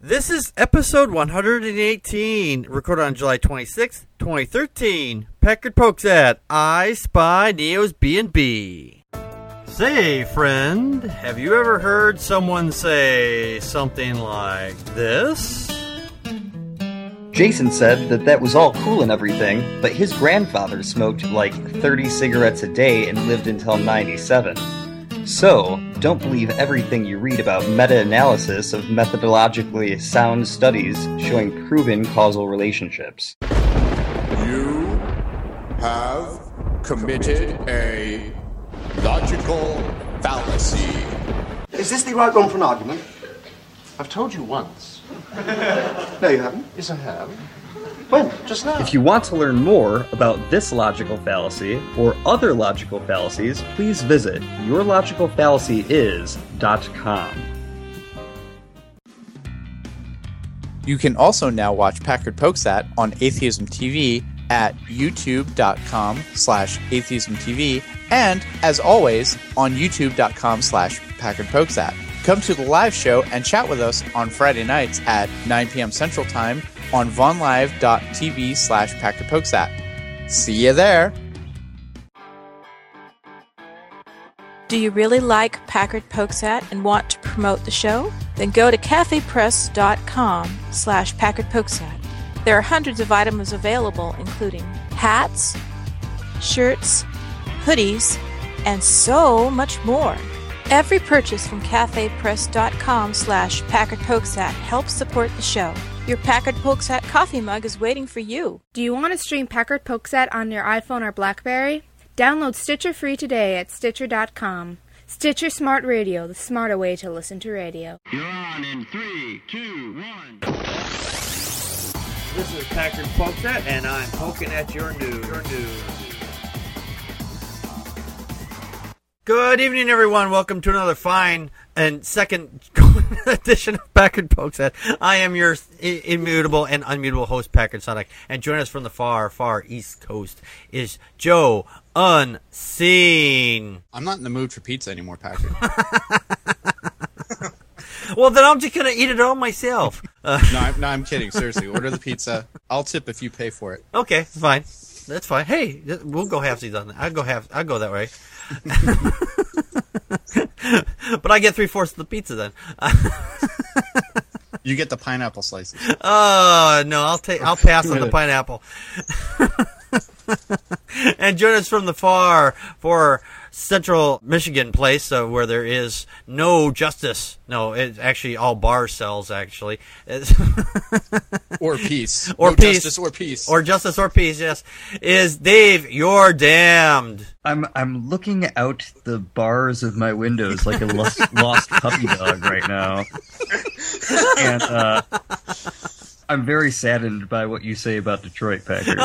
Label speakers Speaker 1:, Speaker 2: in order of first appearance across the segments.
Speaker 1: This is episode 118, recorded on July 26th, 2013. Packard pokes at I Spy Neo's B&B. Say, friend, have you ever heard someone say something like this?
Speaker 2: Jason said that was all cool and everything, but his grandfather smoked like 30 cigarettes a day and lived until 97. So, don't believe everything you read about meta-analysis of methodologically sound studies showing proven causal relationships.
Speaker 3: You have committed a logical fallacy.
Speaker 4: Is this the right one for an argument?
Speaker 5: I've told you once.
Speaker 4: No, you haven't.
Speaker 5: Yes, I have.
Speaker 4: When?
Speaker 5: Just now.
Speaker 2: If you want to learn more about this logical fallacy or other logical fallacies, please visit yourlogicalfallacyis.com.
Speaker 6: You can also now watch Packard Pokes At on Atheism TV at youtube.com/atheismtv and, as always, on youtube.com/Packard Pokes At. Come to the live show and chat with us on Friday nights at 9 p.m. Central Time on vonlive.tv/Packard Pokes At. See you there!
Speaker 7: Do you really like Packard Pokes At and want to promote the show? Then go to cafepress.com/Packard Pokes At. There are hundreds of items available, including hats, shirts, hoodies, and so much more. Every purchase from cafepress.com/Packard Pokes At helps support the show. Your Packard Pokes At coffee mug is waiting for you.
Speaker 8: Do you want to stream Packard Pokes At on your iPhone or BlackBerry? Download Stitcher free today at Stitcher.com. Stitcher Smart Radio, the smarter way to listen to radio.
Speaker 1: You're on in 3, 2, 1. This is Packard Pokes At, and I'm poking at your news. Good evening, everyone. Welcome to another fine and second edition of Packard Pokes At. I am your immutable and unmutable host, Packard Sonic, and joining us from the far, far East Coast is Joe Unseen.
Speaker 6: I'm not in the mood for pizza anymore, Packard.
Speaker 1: Well, then I'm just going to eat it all myself.
Speaker 6: No, I'm kidding. Seriously, order the pizza. I'll tip if you pay for it.
Speaker 1: Okay, fine. That's fine. Hey, we'll go halfsies on that. I'll go that way. But I get 3/4 of the pizza then.
Speaker 6: You get the pineapple slices.
Speaker 1: Oh no, I'll pass on the pineapple. And join us from the far central Michigan place where there is no justice. No, it's actually all bar cells. Actually,
Speaker 6: or peace,
Speaker 1: or
Speaker 6: no
Speaker 1: peace,
Speaker 6: justice or peace,
Speaker 1: or justice or peace. Yes, is Dave? You're damned.
Speaker 2: I'm looking out the bars of my windows like a lost puppy dog right now, and I'm very saddened by what you say about Detroit, Packard.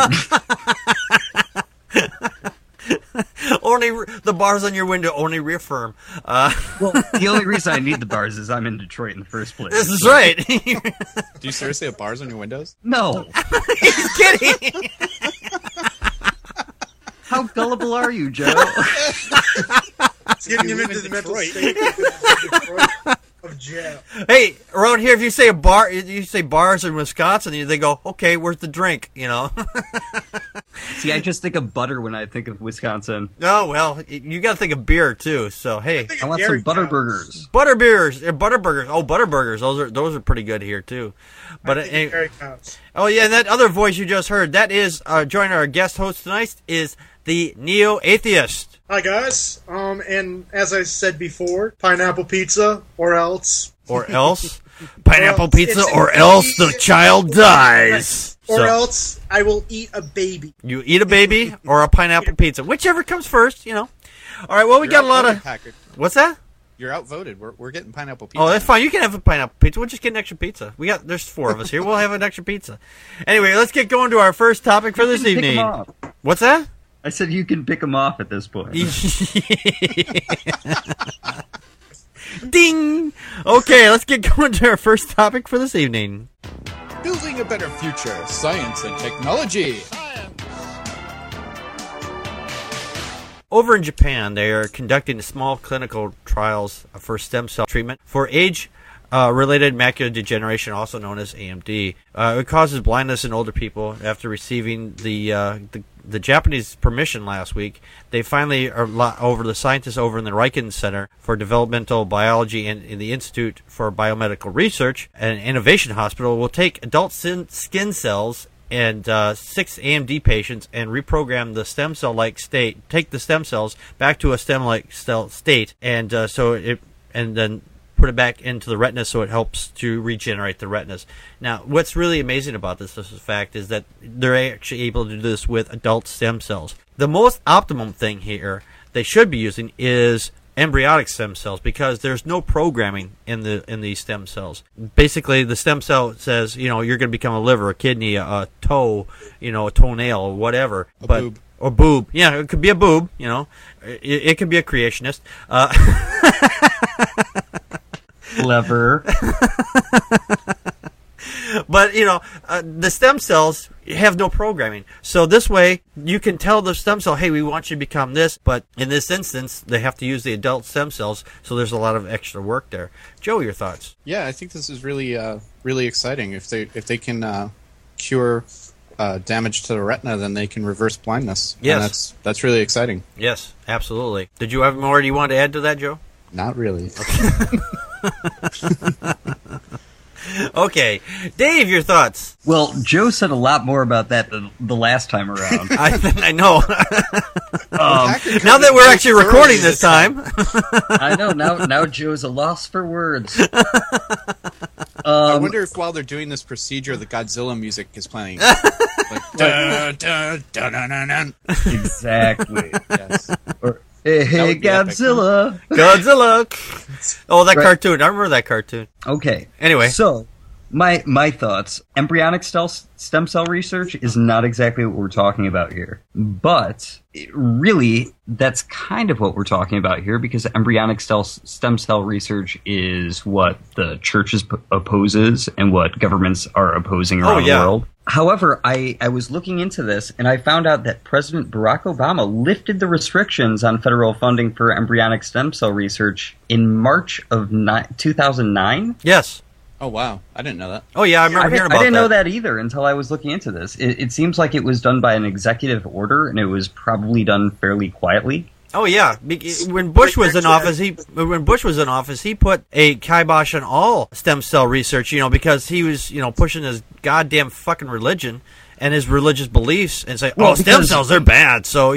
Speaker 1: Only the bars on your window only reaffirm.
Speaker 2: Well, the only reason I need the bars is I'm in Detroit in the first place.
Speaker 1: This is right.
Speaker 6: Do you seriously have bars on your windows?
Speaker 2: No.
Speaker 1: He's kidding.
Speaker 2: How gullible are you, Joe?
Speaker 4: It's getting him into the mental state of jail.
Speaker 1: Hey, around here, if you say a bar, you say bars in Wisconsin, they go, okay, where's the drink? You know.
Speaker 2: See, I just think of butter when I think of Wisconsin.
Speaker 1: Oh well, you got to think of beer too. So hey,
Speaker 2: I want some Butterburgers.
Speaker 1: Butterburgers. Oh, Butterburgers. Those are pretty good here too. But oh yeah, and that other voice you just heard, that is joining our guest host tonight is the Neo-Atheist.
Speaker 9: Hi guys, and as I said before, pineapple pizza or else.
Speaker 1: Pineapple pizza or else the child dies.
Speaker 9: Or else I will eat a baby.
Speaker 1: You eat a baby or a pineapple pizza, whichever comes first, you know. All right, well, we got a lot of...
Speaker 6: Packard.
Speaker 1: What's that?
Speaker 6: You're outvoted. We're getting pineapple pizza.
Speaker 1: Oh, that's fine. You can have a pineapple pizza. We'll just get an extra pizza. There's 4 of us here. We'll have an extra pizza. Anyway, let's get going to our first topic for this evening. What's that?
Speaker 2: I said you can pick them off at this point.
Speaker 1: Ding! Okay, let's get going to our first topic for this evening.
Speaker 6: Building a better future, science and technology.
Speaker 1: Over in Japan, they are conducting small clinical trials for stem cell treatment for age related macular degeneration, also known as AMD. It causes blindness in older people. After receiving the Japanese permission last week, they finally the scientists over in the Riken Center for Developmental Biology and in the Institute for Biomedical Research, an innovation hospital, will take adult skin cells and 6 AMD patients and reprogram the stem cell-like state, take the stem cells back to a stem-like cell state, and then put it back into the retina so it helps to regenerate the retinas. Now, what's really amazing about this fact is that they're actually able to do this with adult stem cells. The most optimum thing here they should be using is embryonic stem cells, because there's no programming in these stem cells. Basically, the stem cell says, you're going to become a liver, a kidney, a toe, a toenail, or whatever.
Speaker 6: Boob.
Speaker 1: Or boob. Yeah, it could be a boob, It could be a creationist.
Speaker 2: Clever.
Speaker 1: But, the stem cells have no programming. So this way, you can tell the stem cell, hey, we want you to become this. But in this instance, they have to use the adult stem cells, so there's a lot of extra work there. Joe, your thoughts?
Speaker 6: Yeah, I think this is really, really exciting. If they can cure damage to the retina, then they can reverse blindness.
Speaker 1: Yes.
Speaker 6: And that's really exciting.
Speaker 1: Yes, absolutely. Did you have more you want to add to that, Joe?
Speaker 6: Not really.
Speaker 1: Okay. Dave, your thoughts?
Speaker 2: Well, Joe said a lot more about that the last time around.
Speaker 1: I know. Now that we're actually recording this time.
Speaker 2: I know. Now Joe's a loss for words.
Speaker 6: I wonder if while they're doing this procedure, the Godzilla music is playing. Like, dun, dun, dun, dun, dun, dun.
Speaker 2: Exactly.
Speaker 6: Yes.
Speaker 2: Or, hey, Godzilla.
Speaker 1: Godzilla. Oh, that cartoon. I remember that cartoon.
Speaker 2: Okay.
Speaker 1: Anyway.
Speaker 2: So, my thoughts. Embryonic stem cell research is not exactly what we're talking about here. But, really, that's kind of what we're talking about here, because embryonic stem cell research is what the church opposes and what governments are opposing around the world. However, I was looking into this, and I found out that President Barack Obama lifted the restrictions on federal funding for embryonic stem cell research in March of 2009.
Speaker 1: Yes.
Speaker 6: Oh, wow. I didn't know that.
Speaker 1: Oh, yeah, I remember hearing about that.
Speaker 2: I didn't know that either until I was looking into this. It seems like it was done by an executive order, and it was probably done fairly quietly.
Speaker 1: Oh yeah, when Bush was in office, he put a kibosh on all stem cell research, because he was, pushing his goddamn fucking religion and his religious beliefs and say, stem cells, they're bad, so,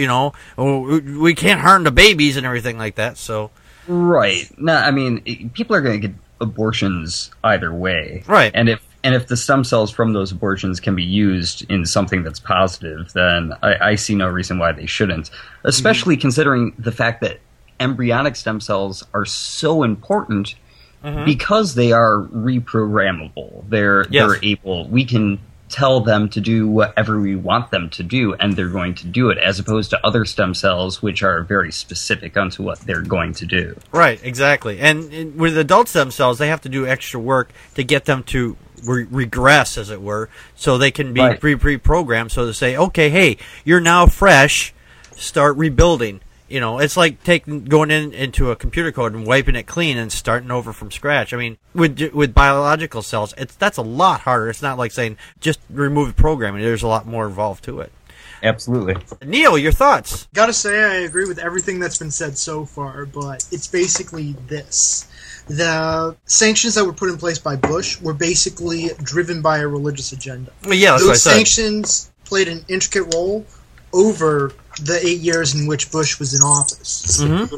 Speaker 1: we can't harm the babies and everything like that, so.
Speaker 2: Right. No, I mean, people are going to get abortions either way.
Speaker 1: Right.
Speaker 2: And if the stem cells from those abortions can be used in something that's positive, then I see no reason why they shouldn't. Especially considering the fact that embryonic stem cells are so important because they are reprogrammable. They're able. We can tell them to do whatever we want them to do, and they're going to do it, as opposed to other stem cells, which are very specific onto what they're going to do.
Speaker 1: Right, exactly. And with adult stem cells, they have to do extra work to get them to regress, as it were, so they can be pre-programmed, so to say, okay, hey, you're now fresh, start rebuilding. It's like going into a computer code and wiping it clean and starting over from scratch. I mean, with biological cells, that's a lot harder. It's not like saying just remove the programming. There's a lot more involved to it.
Speaker 2: Absolutely.
Speaker 1: Neil, your thoughts?
Speaker 9: Gotta say, I agree with everything that's been said so far, but it's basically this. The sanctions that were put in place by Bush were basically driven by a religious agenda.
Speaker 1: Well, yeah, that's what I said.
Speaker 9: Those sanctions played an intricate role over the 8 years in which Bush was in office.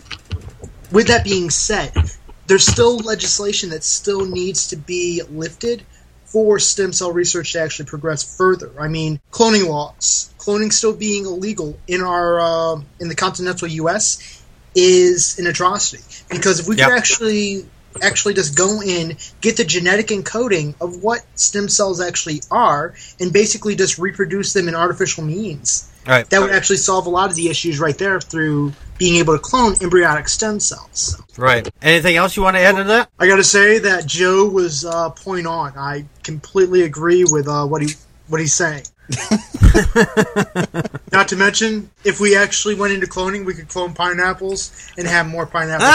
Speaker 9: With that being said, there's still legislation that still needs to be lifted for stem cell research to actually progress further. I mean, cloning laws. Cloning still being illegal in our in the continental U.S. is an atrocity. Because if we could actually just go in, get the genetic encoding of what stem cells actually are, and basically just reproduce them in artificial means, that would actually solve a lot of the issues right there through being able to clone embryonic stem cells.
Speaker 1: Right. Anything else you want to add to that?
Speaker 9: I got to say that Joe was point on. I completely agree with what he's saying. Not to mention, if we actually went into cloning, we could clone pineapples and have more pineapple.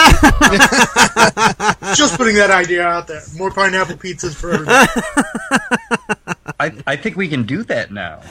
Speaker 9: Just putting that idea out there. More pineapple pizzas for everybody.
Speaker 2: I think we can do that now.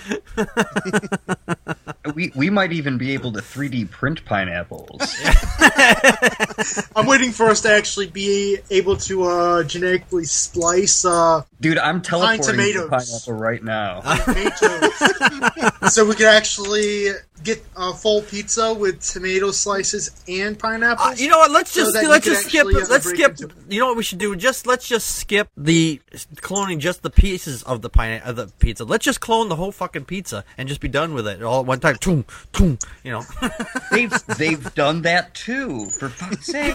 Speaker 2: We might even be able to 3D print pineapples.
Speaker 9: I'm waiting for us to actually be able to genetically splice
Speaker 2: Dude, I'm teleporting to
Speaker 9: tomatoes.
Speaker 2: pineapple right now.
Speaker 9: tomatoes. So we could actually get a full pizza with tomato slices and pineapples.
Speaker 1: You know what? Let's just
Speaker 9: so that
Speaker 1: let's
Speaker 9: you
Speaker 1: just
Speaker 9: could
Speaker 1: skip.
Speaker 9: actually,
Speaker 1: Let's
Speaker 9: break
Speaker 1: skip.
Speaker 9: into-
Speaker 1: You know what we should do? Let's just skip the cloning just the pieces of the pizza. Let's just clone the whole fucking pizza and just be done with it all at one time. Toom, toom, you know.
Speaker 2: They've done that too. For fuck's sake.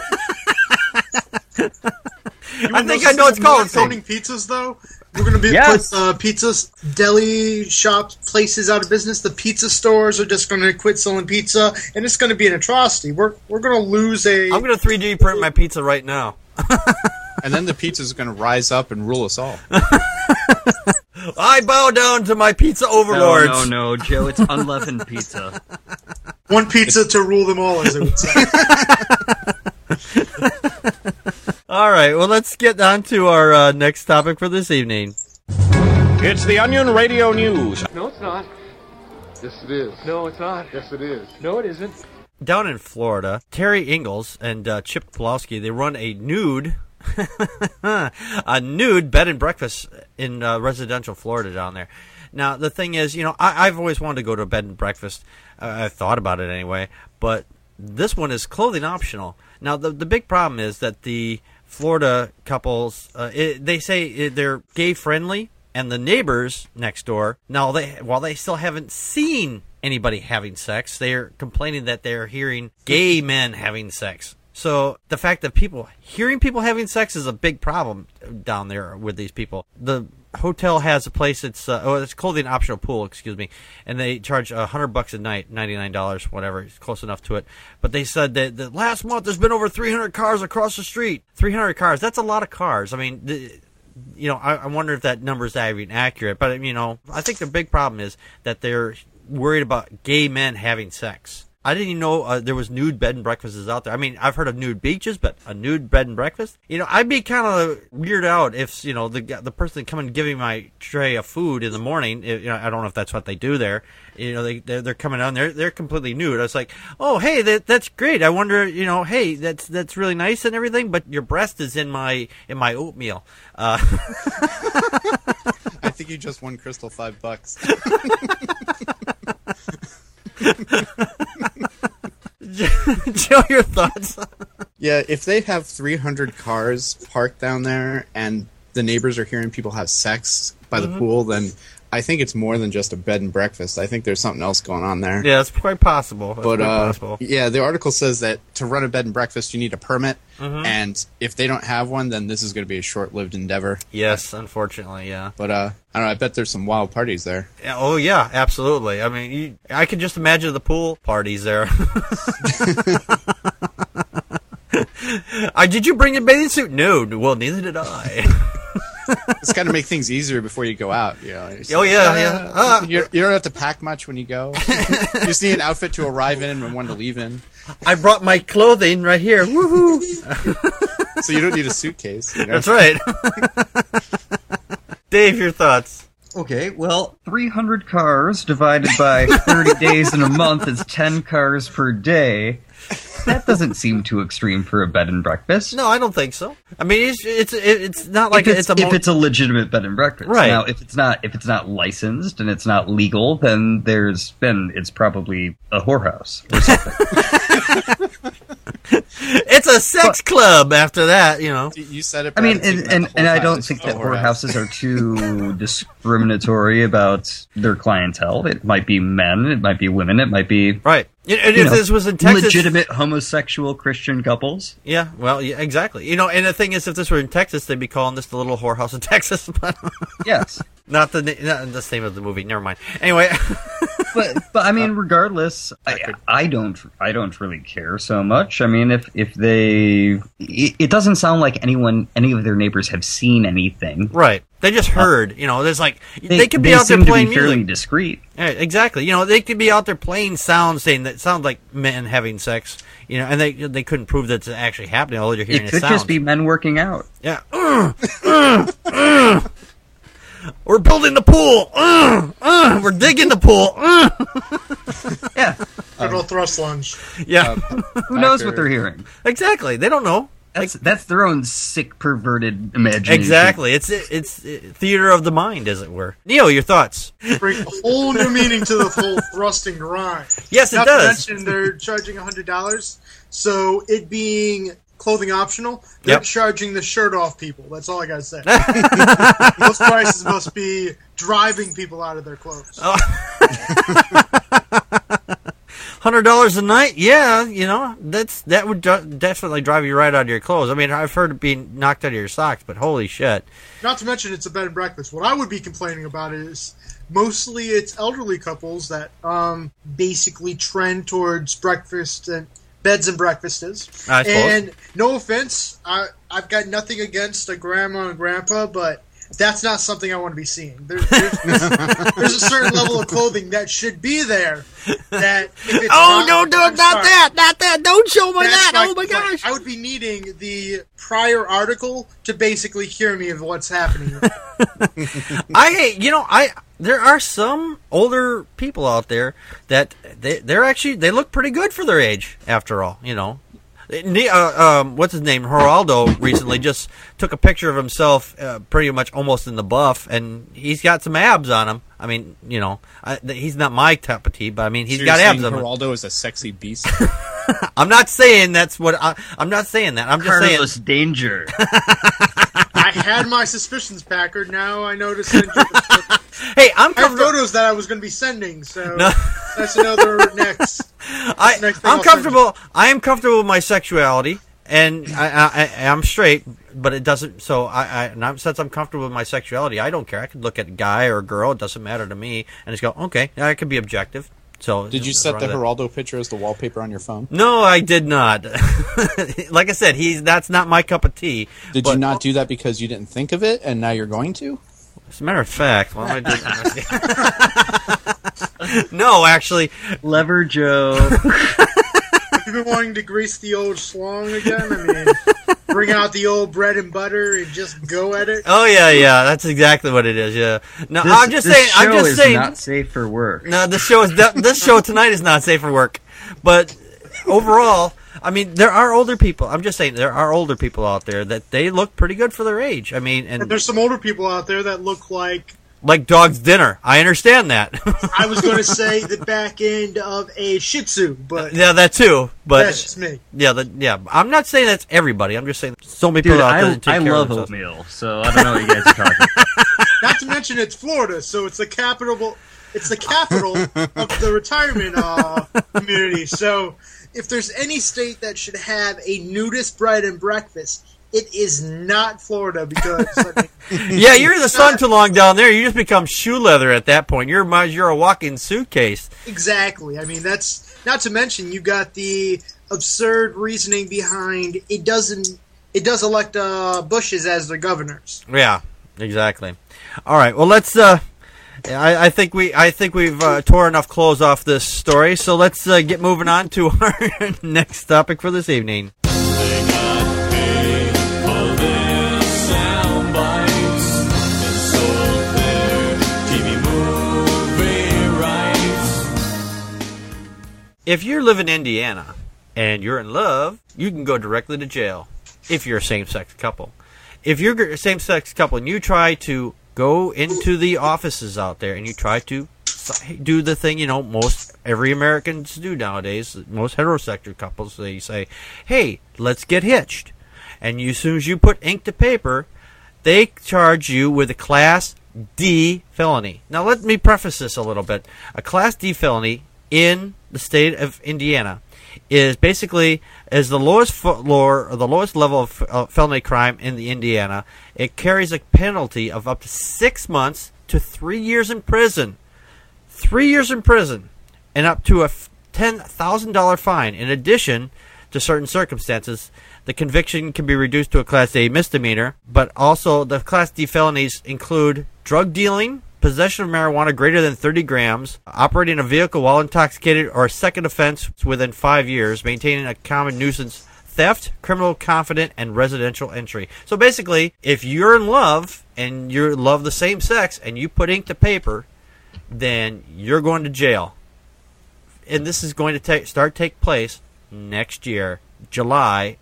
Speaker 1: I think I know it's called.
Speaker 9: Cloning pizzas, though. We're going to be
Speaker 2: Yes.
Speaker 9: put pizzas, deli shops, places out of business. The pizza stores are just going to quit selling pizza, and it's going to be an atrocity. We're going to lose a.
Speaker 1: I'm going to 3D print my pizza right now.
Speaker 6: And then the pizza's going to rise up and rule us all.
Speaker 1: I bow down to my pizza overlords.
Speaker 2: No, Joe. It's unleavened pizza.
Speaker 9: One pizza to rule them all, as I would say.
Speaker 1: All right, well, let's get on to our next topic for this evening.
Speaker 10: It's the Onion Radio News.
Speaker 5: No, it's not. Yes, it is. No, it's not. Yes, it is. No, it isn't.
Speaker 1: Down in Florida, Terry Ingalls and Chip Pawlowski, they run a nude bed and breakfast in residential Florida down there. Now, the thing is, you know, I've always wanted to go to a bed and breakfast. I've thought about it anyway, but this one is clothing optional. Now, the big problem is that the Florida couples, they say they're gay friendly, and the neighbors next door, now while they still haven't seen anybody having sex, they're complaining that they're hearing gay men having sex. So the fact that hearing people having sex is a big problem down there with these people. The hotel has a place it's clothing optional pool, excuse me, and they charge $100 a night, $99, whatever, it's close enough to it. But they said that last month there's been over 300 cars across the street. 300 cars, that's a lot of cars. I mean, you know, I wonder if that number is even accurate. But, you know, I think the big problem is that they're worried about gay men having sex. I didn't even know there was nude bed and breakfasts out there. I mean, I've heard of nude beaches, but a nude bed and breakfast? You know, I'd be kind of weirded out if, you know, the person coming giving my tray of food in the morning, you know, I don't know if that's what they do there. You know, they're coming on, they're completely nude. I was like, oh, hey, that's great. I wonder, you know, hey, that's really nice and everything, but your breast is in my oatmeal.
Speaker 6: I think you just won Crystal $5.
Speaker 1: Joe, your thoughts?
Speaker 6: Yeah, if they have 300 cars parked down there and the neighbors are hearing people have sex by the pool, then I think it's more than just a bed and breakfast. I think there's something else going on there.
Speaker 1: Yeah, it's quite possible.
Speaker 6: Yeah, the article says that to run a bed and breakfast, you need a permit, and if they don't have one, then this is going to be a short-lived endeavor.
Speaker 1: Yes, unfortunately, yeah.
Speaker 6: But I don't know. I bet there's some wild parties there.
Speaker 1: Yeah, oh yeah, absolutely. I mean, I could just imagine the pool parties there. Did you bring a bathing suit? No. Well, neither did I.
Speaker 6: It's got to make things easier before you go out. You know.
Speaker 1: Oh yeah.
Speaker 6: You don't have to pack much when you go. You just need an outfit to arrive in and one to leave in.
Speaker 1: I brought my clothing right here. Woohoo!
Speaker 6: So you don't need a suitcase. You know?
Speaker 1: That's right. Dave, your thoughts?
Speaker 2: Okay, well, 300 cars divided by 30 days in a month is 10 cars per day. That doesn't seem too extreme for a bed and breakfast.
Speaker 1: No, I don't think so. I mean, it's not like
Speaker 2: if it's a legitimate bed and breakfast.
Speaker 1: Right.
Speaker 2: Now, if it's not licensed and it's not legal, then it's probably a whorehouse or something.
Speaker 1: It's a sex club after that, you know.
Speaker 6: You said it.
Speaker 2: I mean, and I don't think that whorehouses are too discriminatory about their clientele. It might be men, it might be women, it might be
Speaker 1: right. And if this was in Texas,
Speaker 2: legitimate homosexual Christian couples.
Speaker 1: Yeah, well, yeah, exactly. You know, and the thing is, if this were in Texas, they'd be calling this the Little Whorehouse in Texas.
Speaker 2: Yes,
Speaker 1: not the name of the movie. Never mind. Anyway.
Speaker 2: but I mean, regardless, I don't really care so much. I mean, if they, it doesn't sound like any of their neighbors have seen anything.
Speaker 1: Right. They just heard. There's like they could be out there playing music.
Speaker 2: Fairly discreet.
Speaker 1: Yeah, exactly. They could be out there playing sounds saying that sound like men having sex. And they couldn't prove that it's actually happening. All you're hearing is sound.
Speaker 2: It could just be men working out.
Speaker 1: Yeah. We're building the pool. We're digging the pool.
Speaker 2: Yeah.
Speaker 9: Good old thrust lunge.
Speaker 1: Yeah.
Speaker 2: Who knows what they're hearing?
Speaker 1: Exactly. They don't know.
Speaker 2: That's their own sick, perverted imagination.
Speaker 1: Exactly. It's theater of the mind, as it were. Neo, your thoughts?
Speaker 9: Bring a whole new meaning to the whole thrust and grind.
Speaker 1: Yes, it
Speaker 9: does.
Speaker 1: Not to
Speaker 9: mention they're charging $100, so it being clothing optional, they're charging the shirt off people. That's all I gotta say. Those prices must be driving people out of their clothes.
Speaker 1: Oh. $100 a night, yeah, that would definitely drive you right out of your clothes. I mean, I've heard it being knocked out of your socks, but holy shit.
Speaker 9: Not to mention it's a bed and breakfast. What I would be complaining about is mostly it's elderly couples that basically trend towards breakfast and beds and breakfasts.
Speaker 1: I suppose.
Speaker 9: And no offense, I've got nothing against a grandma and grandpa, but that's not something I want to be seeing. There's a certain level of clothing that should be there. That if it's
Speaker 1: not that! Don't show me that! Oh my gosh!
Speaker 9: I would be needing the prior article to basically cure me of what's happening.
Speaker 1: There are some older people out there that they look pretty good for their age. After all, what's his name? Geraldo recently just took a picture of himself, pretty much almost in the buff, and he's got some abs on him. I mean, he's not my cup of tea, but I mean, he's got abs on him.
Speaker 6: Geraldo is a sexy beast.
Speaker 1: I'm not saying that's what I'm not saying that. I'm just saying
Speaker 2: Carlos Danger.
Speaker 9: I had my suspicions, Packard. Now I know to send you.
Speaker 1: Hey,
Speaker 9: I have photos that I was going to be sending, so that's another next.
Speaker 1: I'm comfortable. I am comfortable with my sexuality, and I'm straight, but it doesn't. So since I'm comfortable with my sexuality, I don't care. I could look at a guy or a girl; it doesn't matter to me, and just go, okay, I could be objective. So,
Speaker 6: did you set the Geraldo picture as the wallpaper on your phone?
Speaker 1: No, I did not. Like I said, that's not my cup of tea.
Speaker 6: Did you not do that because you didn't think of it, and now you're going to?
Speaker 1: As a matter of fact, why am I doing No, actually.
Speaker 2: Lever Joe.
Speaker 9: Have you been wanting to grease the old schlong again? I mean, bring out the old bread and butter and just go at it?
Speaker 1: Oh, yeah. That's exactly what it is, yeah. No,
Speaker 2: this show is not safe for work.
Speaker 1: No, this show tonight is not safe for work. But overall, I mean, there are older people. I'm just saying there are older people out there that they look pretty good for their age. I mean, and
Speaker 9: there's some older people out there that look like
Speaker 1: dog's dinner. I understand that.
Speaker 9: I was going to say the back end of a Shih Tzu, but
Speaker 1: yeah, that too. But
Speaker 9: that's just me.
Speaker 1: Yeah, I'm not saying that's everybody. I'm just saying so many people out there that take care of themselves.
Speaker 2: I love oatmeal, so I don't know what you guys are talking about.
Speaker 9: Not to mention it's Florida, so it's the capital. It's the capital of the retirement community. So if there's any state that should have a nudist bread and breakfast, it is not Florida because
Speaker 1: yeah, you're in the sun too long down there. You just become shoe leather at that point. You're a walking suitcase.
Speaker 9: Exactly. I mean, that's not to mention you got the absurd reasoning behind it does elect Bushes as their governors.
Speaker 1: Yeah, exactly. All right. Well, let's. I think we've tore enough clothes off this story, so let's get moving on to our next topic for this evening. If you live in Indiana and you're in love, you can go directly to jail if you're a same-sex couple. If you're a same-sex couple and you try to go into the offices out there and you try to do the thing, most every Americans do nowadays, most heterosexual couples, they say, hey, let's get hitched. And as soon as you put ink to paper, they charge you with a Class D felony. Now, let me preface this a little bit. A Class D felony in the state of Indiana is basically the lowest level of felony crime in the Indiana. It carries a penalty of up to 6 months to 3 years in prison. 3 years in prison and up to a $10,000 fine. In addition to certain circumstances, the conviction can be reduced to a Class A misdemeanor, but also the Class D felonies include drug dealing, possession of marijuana greater than 30 grams, operating a vehicle while intoxicated, or a second offense within 5 years, maintaining a common nuisance, theft, criminal confident, and residential entry. So basically, if you're in love and you love the same sex and you put ink to paper, then you're going to jail. And this is going to take place next year, July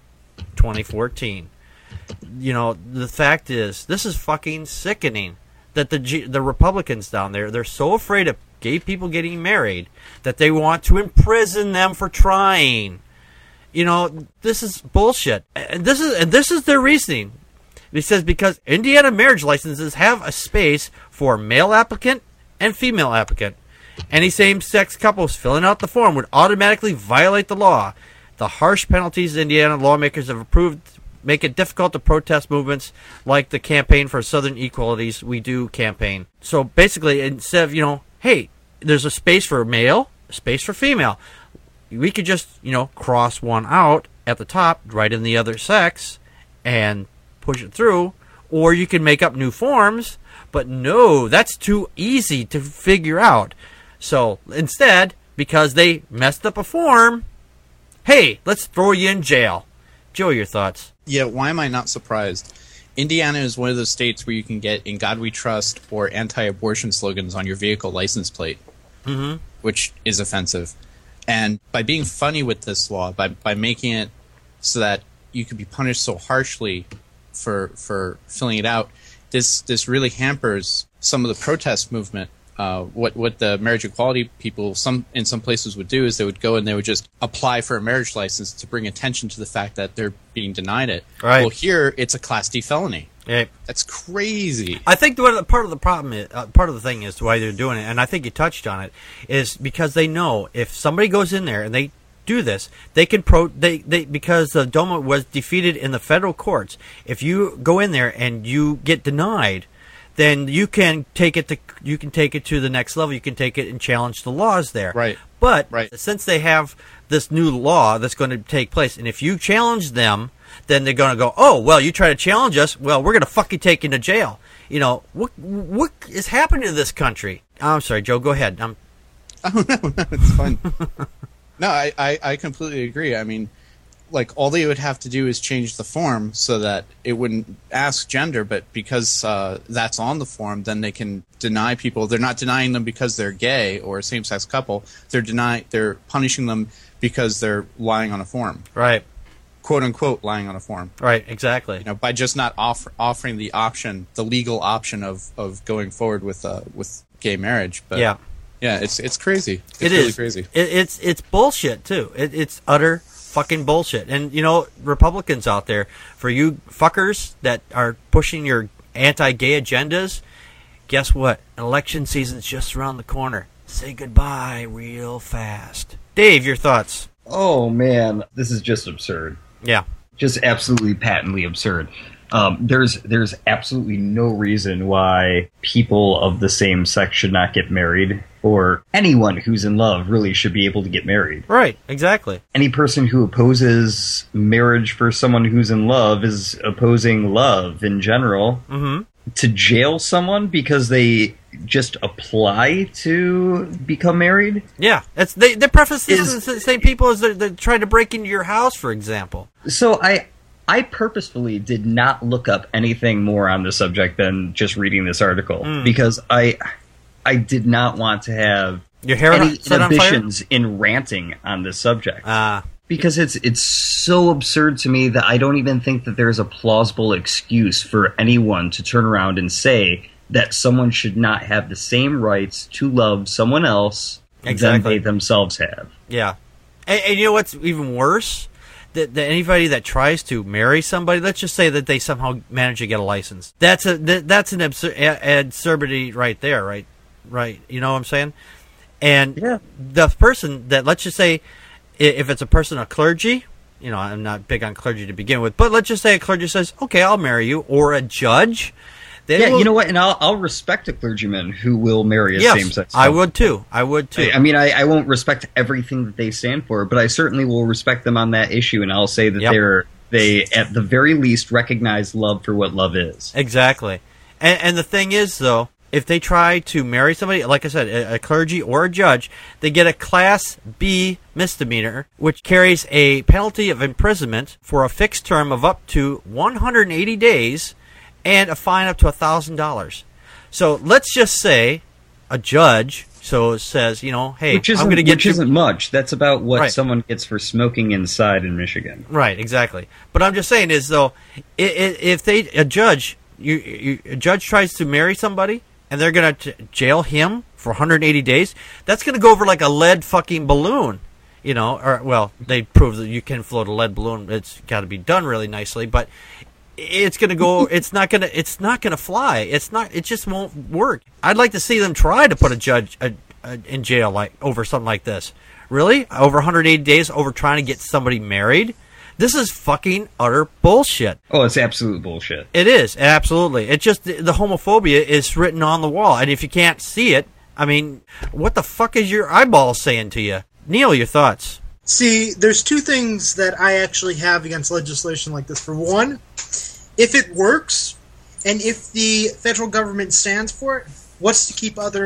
Speaker 1: 2014. You know, the fact is, this is fucking sickening that the Republicans down there, they're so afraid of gay people getting married that they want to imprison them for trying. You know, this is bullshit. And this is their reasoning. It says because Indiana marriage licenses have a space for male applicant and female applicant. Any same-sex couples filling out the form would automatically violate the law. The harsh penalties Indiana lawmakers have approved make it difficult to protest movements like the Campaign for Southern Equality's We Do campaign. So basically, instead of, you know, hey, there's a space for male, a space for female, we could just, you know, cross one out at the top, right in the other sex, and push it through. Or you can make up new forms, but no, that's too easy to figure out. So instead, because they messed up a form, hey, let's throw you in jail. Joe, your thoughts?
Speaker 6: Yeah, why am I not surprised? Indiana is one of those states where you can get "In God We Trust" or anti-abortion slogans on your vehicle license plate, which is offensive. And by being funny with this law, by making it so that you could be punished so harshly for filling it out, this really hampers some of the protest movement. What the marriage equality people in some places would do is they would go and they would just apply for a marriage license to bring attention to the fact that they're being denied it.
Speaker 1: Right.
Speaker 6: Well, here it's a Class D felony.
Speaker 1: Yeah.
Speaker 6: That's crazy.
Speaker 1: I think part of the problem is, part of the thing is why they're doing it, and I think you touched on it, is because they know if somebody goes in there and they do this, they can because the DOMA was defeated in the federal courts. If you go in there and you get denied, then you can take it to the next level. You can take it and challenge the laws there.
Speaker 6: Right.
Speaker 1: But since they have this new law that's going to take place, and if you challenge them, then they're going to go, oh, well, you try to challenge us, well, we're going to fucking take you to jail. You know, what is happening to this country? I'm sorry, Joe, go ahead.
Speaker 6: Oh, no, it's fine. No, I completely agree. I mean, like, all they would have to do is change the form so that it wouldn't ask gender, but because that's on the form, then they can deny people. They're not denying them because they're gay or a same-sex couple. They're punishing them because they're lying on a form.
Speaker 1: Right.
Speaker 6: Quote-unquote lying on a form.
Speaker 1: Right, exactly.
Speaker 6: You know, by just not offering the option, the legal option of going forward with gay marriage. But yeah, it's crazy. It's really crazy.
Speaker 1: It's bullshit, too. It's utter fucking bullshit. And, you know, Republicans out there, for you fuckers that are pushing your anti-gay agendas, guess what? Election season's just around the corner. Say goodbye real fast. Dave, your thoughts?
Speaker 2: Oh, man. This is just absurd.
Speaker 1: Yeah.
Speaker 2: Just absolutely patently absurd. There's absolutely no reason why people of the same sex should not get married, or anyone who's in love really should be able to get married.
Speaker 1: Right, exactly.
Speaker 2: Any person who opposes marriage for someone who's in love is opposing love in general.
Speaker 1: Mm-hmm.
Speaker 2: To jail someone because they just apply to become married?
Speaker 1: Yeah, they preface this as the same people as they're trying to break into your house, for example.
Speaker 2: So I purposefully did not look up anything more on the subject than just reading this article because I did not want to have
Speaker 1: your hair
Speaker 2: any inhibitions in ranting on this subject. Because it's so absurd to me that I don't even think that there's a plausible excuse for anyone to turn around and say that someone should not have the same rights to love someone else than they themselves have.
Speaker 1: Yeah. And you know what's even worse? That anybody that tries to marry somebody, let's just say that they somehow manage to get a license. That's an absurdity right there, right? You know what I'm saying? And the person that, let's just say, if it's a person of clergy, you know, I'm not big on clergy to begin with, but let's just say a clergy says, okay, I'll marry you, or a judge,
Speaker 2: You know what? And I'll respect a clergyman who will marry a same-sex couple.
Speaker 1: I would too.
Speaker 2: I mean, I won't respect everything that they stand for, but I certainly will respect them on that issue, and I'll say that they, at the very least, recognize love for what love is.
Speaker 1: Exactly. And the thing is, though, if they try to marry somebody, like I said, a clergy or a judge, they get a Class B misdemeanor, which carries a penalty of imprisonment for a fixed term of up to 180 days and a fine up to $1,000. So let's just say a judge says, hey, I'm going to get...
Speaker 2: Which isn't much. That's about what someone gets for smoking inside in Michigan.
Speaker 1: Right, exactly. But I'm just saying is, though, if a judge tries to marry somebody, and they're going to jail him for 180 days, that's going to go over like a lead fucking balloon, they prove that you can float a lead balloon. It's got to be done really nicely, but it's going to go, it's not going to fly. It just won't work. I'd like to see them try to put a judge in jail over something like this. Really? Over 180 days over trying to get somebody married? This is fucking utter bullshit.
Speaker 2: Oh, it's absolute bullshit.
Speaker 1: It is, absolutely. It's just the homophobia is written on the wall, and if you can't see it, I mean, what the fuck is your eyeball saying to you? Neil, your thoughts?
Speaker 9: See, there's two things that I actually have against legislation like this. For one, if it works, and if the federal government stands for it, what's to keep other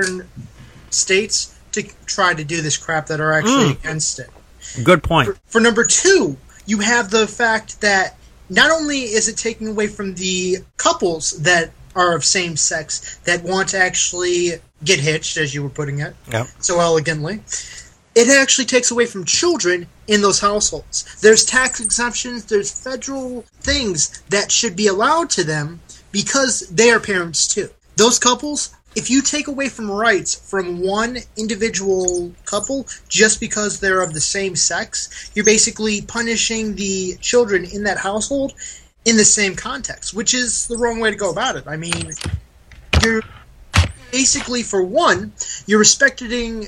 Speaker 9: states to try to do this crap that are actually against it?
Speaker 1: Good point.
Speaker 9: For number two, you have the fact that not only is it taking away from the couples that are of same sex that want to actually get hitched, as you were putting it so elegantly, it actually takes away from children in those households. There's tax exemptions, there's federal things that should be allowed to them because they are parents too. Those couples, if you take away from rights from one individual couple just because they're of the same sex, you're basically punishing the children in that household in the same context, which is the wrong way to go about it. I mean, you're basically, for one, you're respecting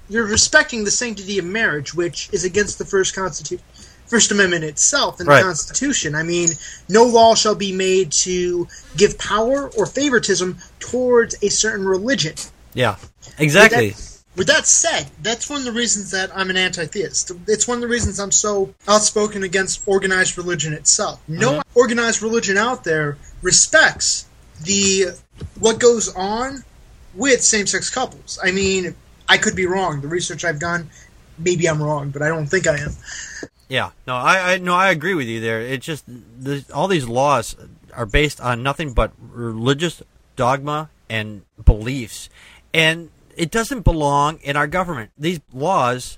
Speaker 9: the sanctity of marriage, which is against the First Amendment itself in the Constitution. I mean, no law shall be made to give power or favoritism towards a certain religion.
Speaker 1: Yeah, exactly.
Speaker 9: With that said, that's one of the reasons that I'm an anti-theist. It's one of the reasons I'm so outspoken against organized religion itself. No organized religion out there respects what goes on with same-sex couples. I mean, I could be wrong. The research I've done, maybe I'm wrong, but I don't think I am.
Speaker 1: Yeah, I agree with you there. It's just all these laws are based on nothing but religious dogma and beliefs, and it doesn't belong in our government. These laws,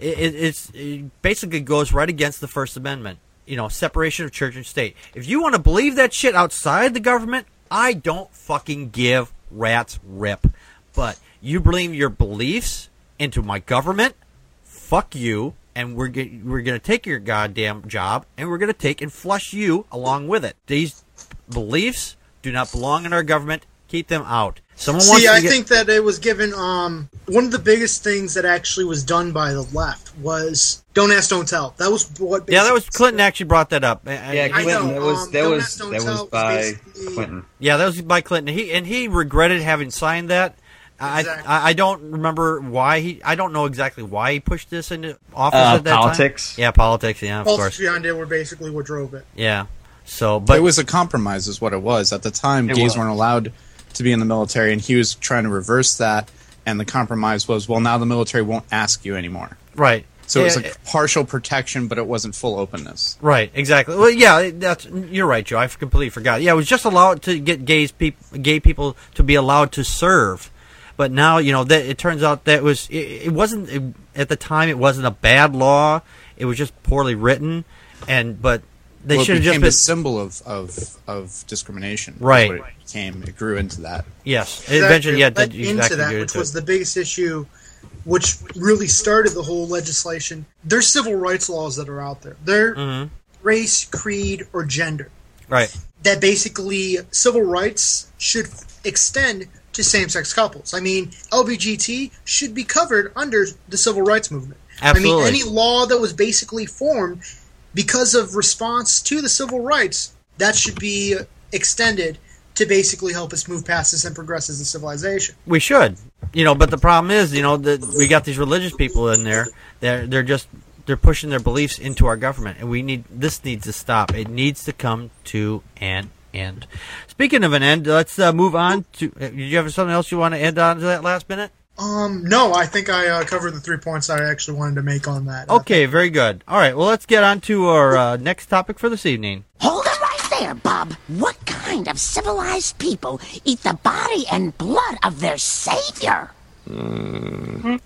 Speaker 1: it basically goes right against the First Amendment. Separation of church and state. If you want to believe that shit outside the government, I don't fucking give rat's rip. But you bring your beliefs into my government, fuck you. And we're going to take your goddamn job, and we're going to take and flush you along with it. These beliefs do not belong in our government. Keep them out.
Speaker 9: I think that it was given... one of the biggest things that actually was done by the left was don't ask, don't tell. That was what...
Speaker 1: Yeah, that was Clinton actually brought that up.
Speaker 2: Yeah, Clinton. That was by Clinton.
Speaker 1: Yeah, that was by Clinton. He regretted having signed that. Exactly. I don't remember why I don't know exactly why he pushed this into office at that
Speaker 2: politics.
Speaker 1: time. Yeah, politics. Yeah, of course.
Speaker 9: Politics behind it were basically what drove it.
Speaker 1: Yeah. So, but
Speaker 6: it was a compromise, is what it was. At the time, gays weren't allowed to be in the military, and he was trying to reverse that. And the compromise was, well, now the military won't ask you anymore.
Speaker 1: Right.
Speaker 6: So it was like partial protection, but it wasn't full openness.
Speaker 1: Right. Exactly. Well, yeah, you're right, Joe. I completely forgot. Yeah, it was just allowed to get gay people to be allowed to serve. But now, that it turns out that it wasn't at the time. It wasn't a bad law. It was just poorly written, but they should have just been
Speaker 6: a symbol of discrimination.
Speaker 1: Right.
Speaker 6: What it became. It grew into that.
Speaker 1: Yes.
Speaker 9: Exactly.
Speaker 1: Eventually, yeah.
Speaker 9: Into that, which was the biggest issue, which really started the whole legislation. There's civil rights laws that are out there. They're race, creed, or gender.
Speaker 1: Right.
Speaker 9: That basically civil rights should extend to same-sex couples. I mean, LGBT should be covered under the civil rights movement.
Speaker 1: Absolutely.
Speaker 9: I mean, any law that was basically formed because of response to the civil rights, that should be extended to basically help us move past this and progress as a civilization.
Speaker 1: We should, but the problem is, that we got these religious people in there. They're pushing their beliefs into our government, and this needs to stop. It needs to come to an end. Speaking of an end, let's move on to. Did you have something else you want to end on to that last minute?
Speaker 9: No, I think I covered the 3 points I actually wanted to make on that.
Speaker 1: Okay, very good. All right, well, let's get on to our next topic for this evening.
Speaker 11: Hold it right there, Bob. What kind of civilized people eat the body and blood of their savior?
Speaker 1: In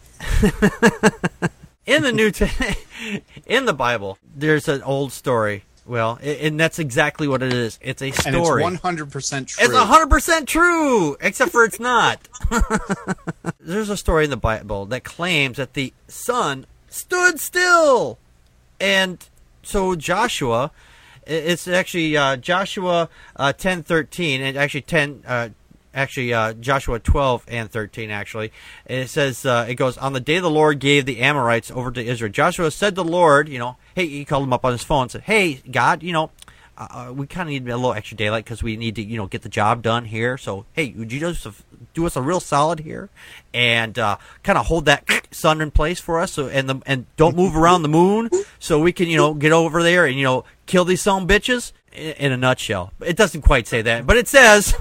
Speaker 1: the Bible, there's an old story. Well, and that's exactly what it is. It's a story.
Speaker 6: And it's 100% true.
Speaker 1: It's 100% true, except for it's not. There's a story in the Bible that claims that the sun stood still. And so Joshua, it's actually Joshua 10:13, and actually Joshua 12 and 13, actually. And it says, it goes, on the day the Lord gave the Amorites over to Israel, Joshua said to the Lord, hey, he called him up on his phone and said, hey, God, we kind of need a little extra daylight because we need to, get the job done here. So, hey, would you just do us a real solid here and kind of hold that sun in place for us, and don't move around the moon so we can, get over there and, kill these son of bitches? In a nutshell. It doesn't quite say that, but it says,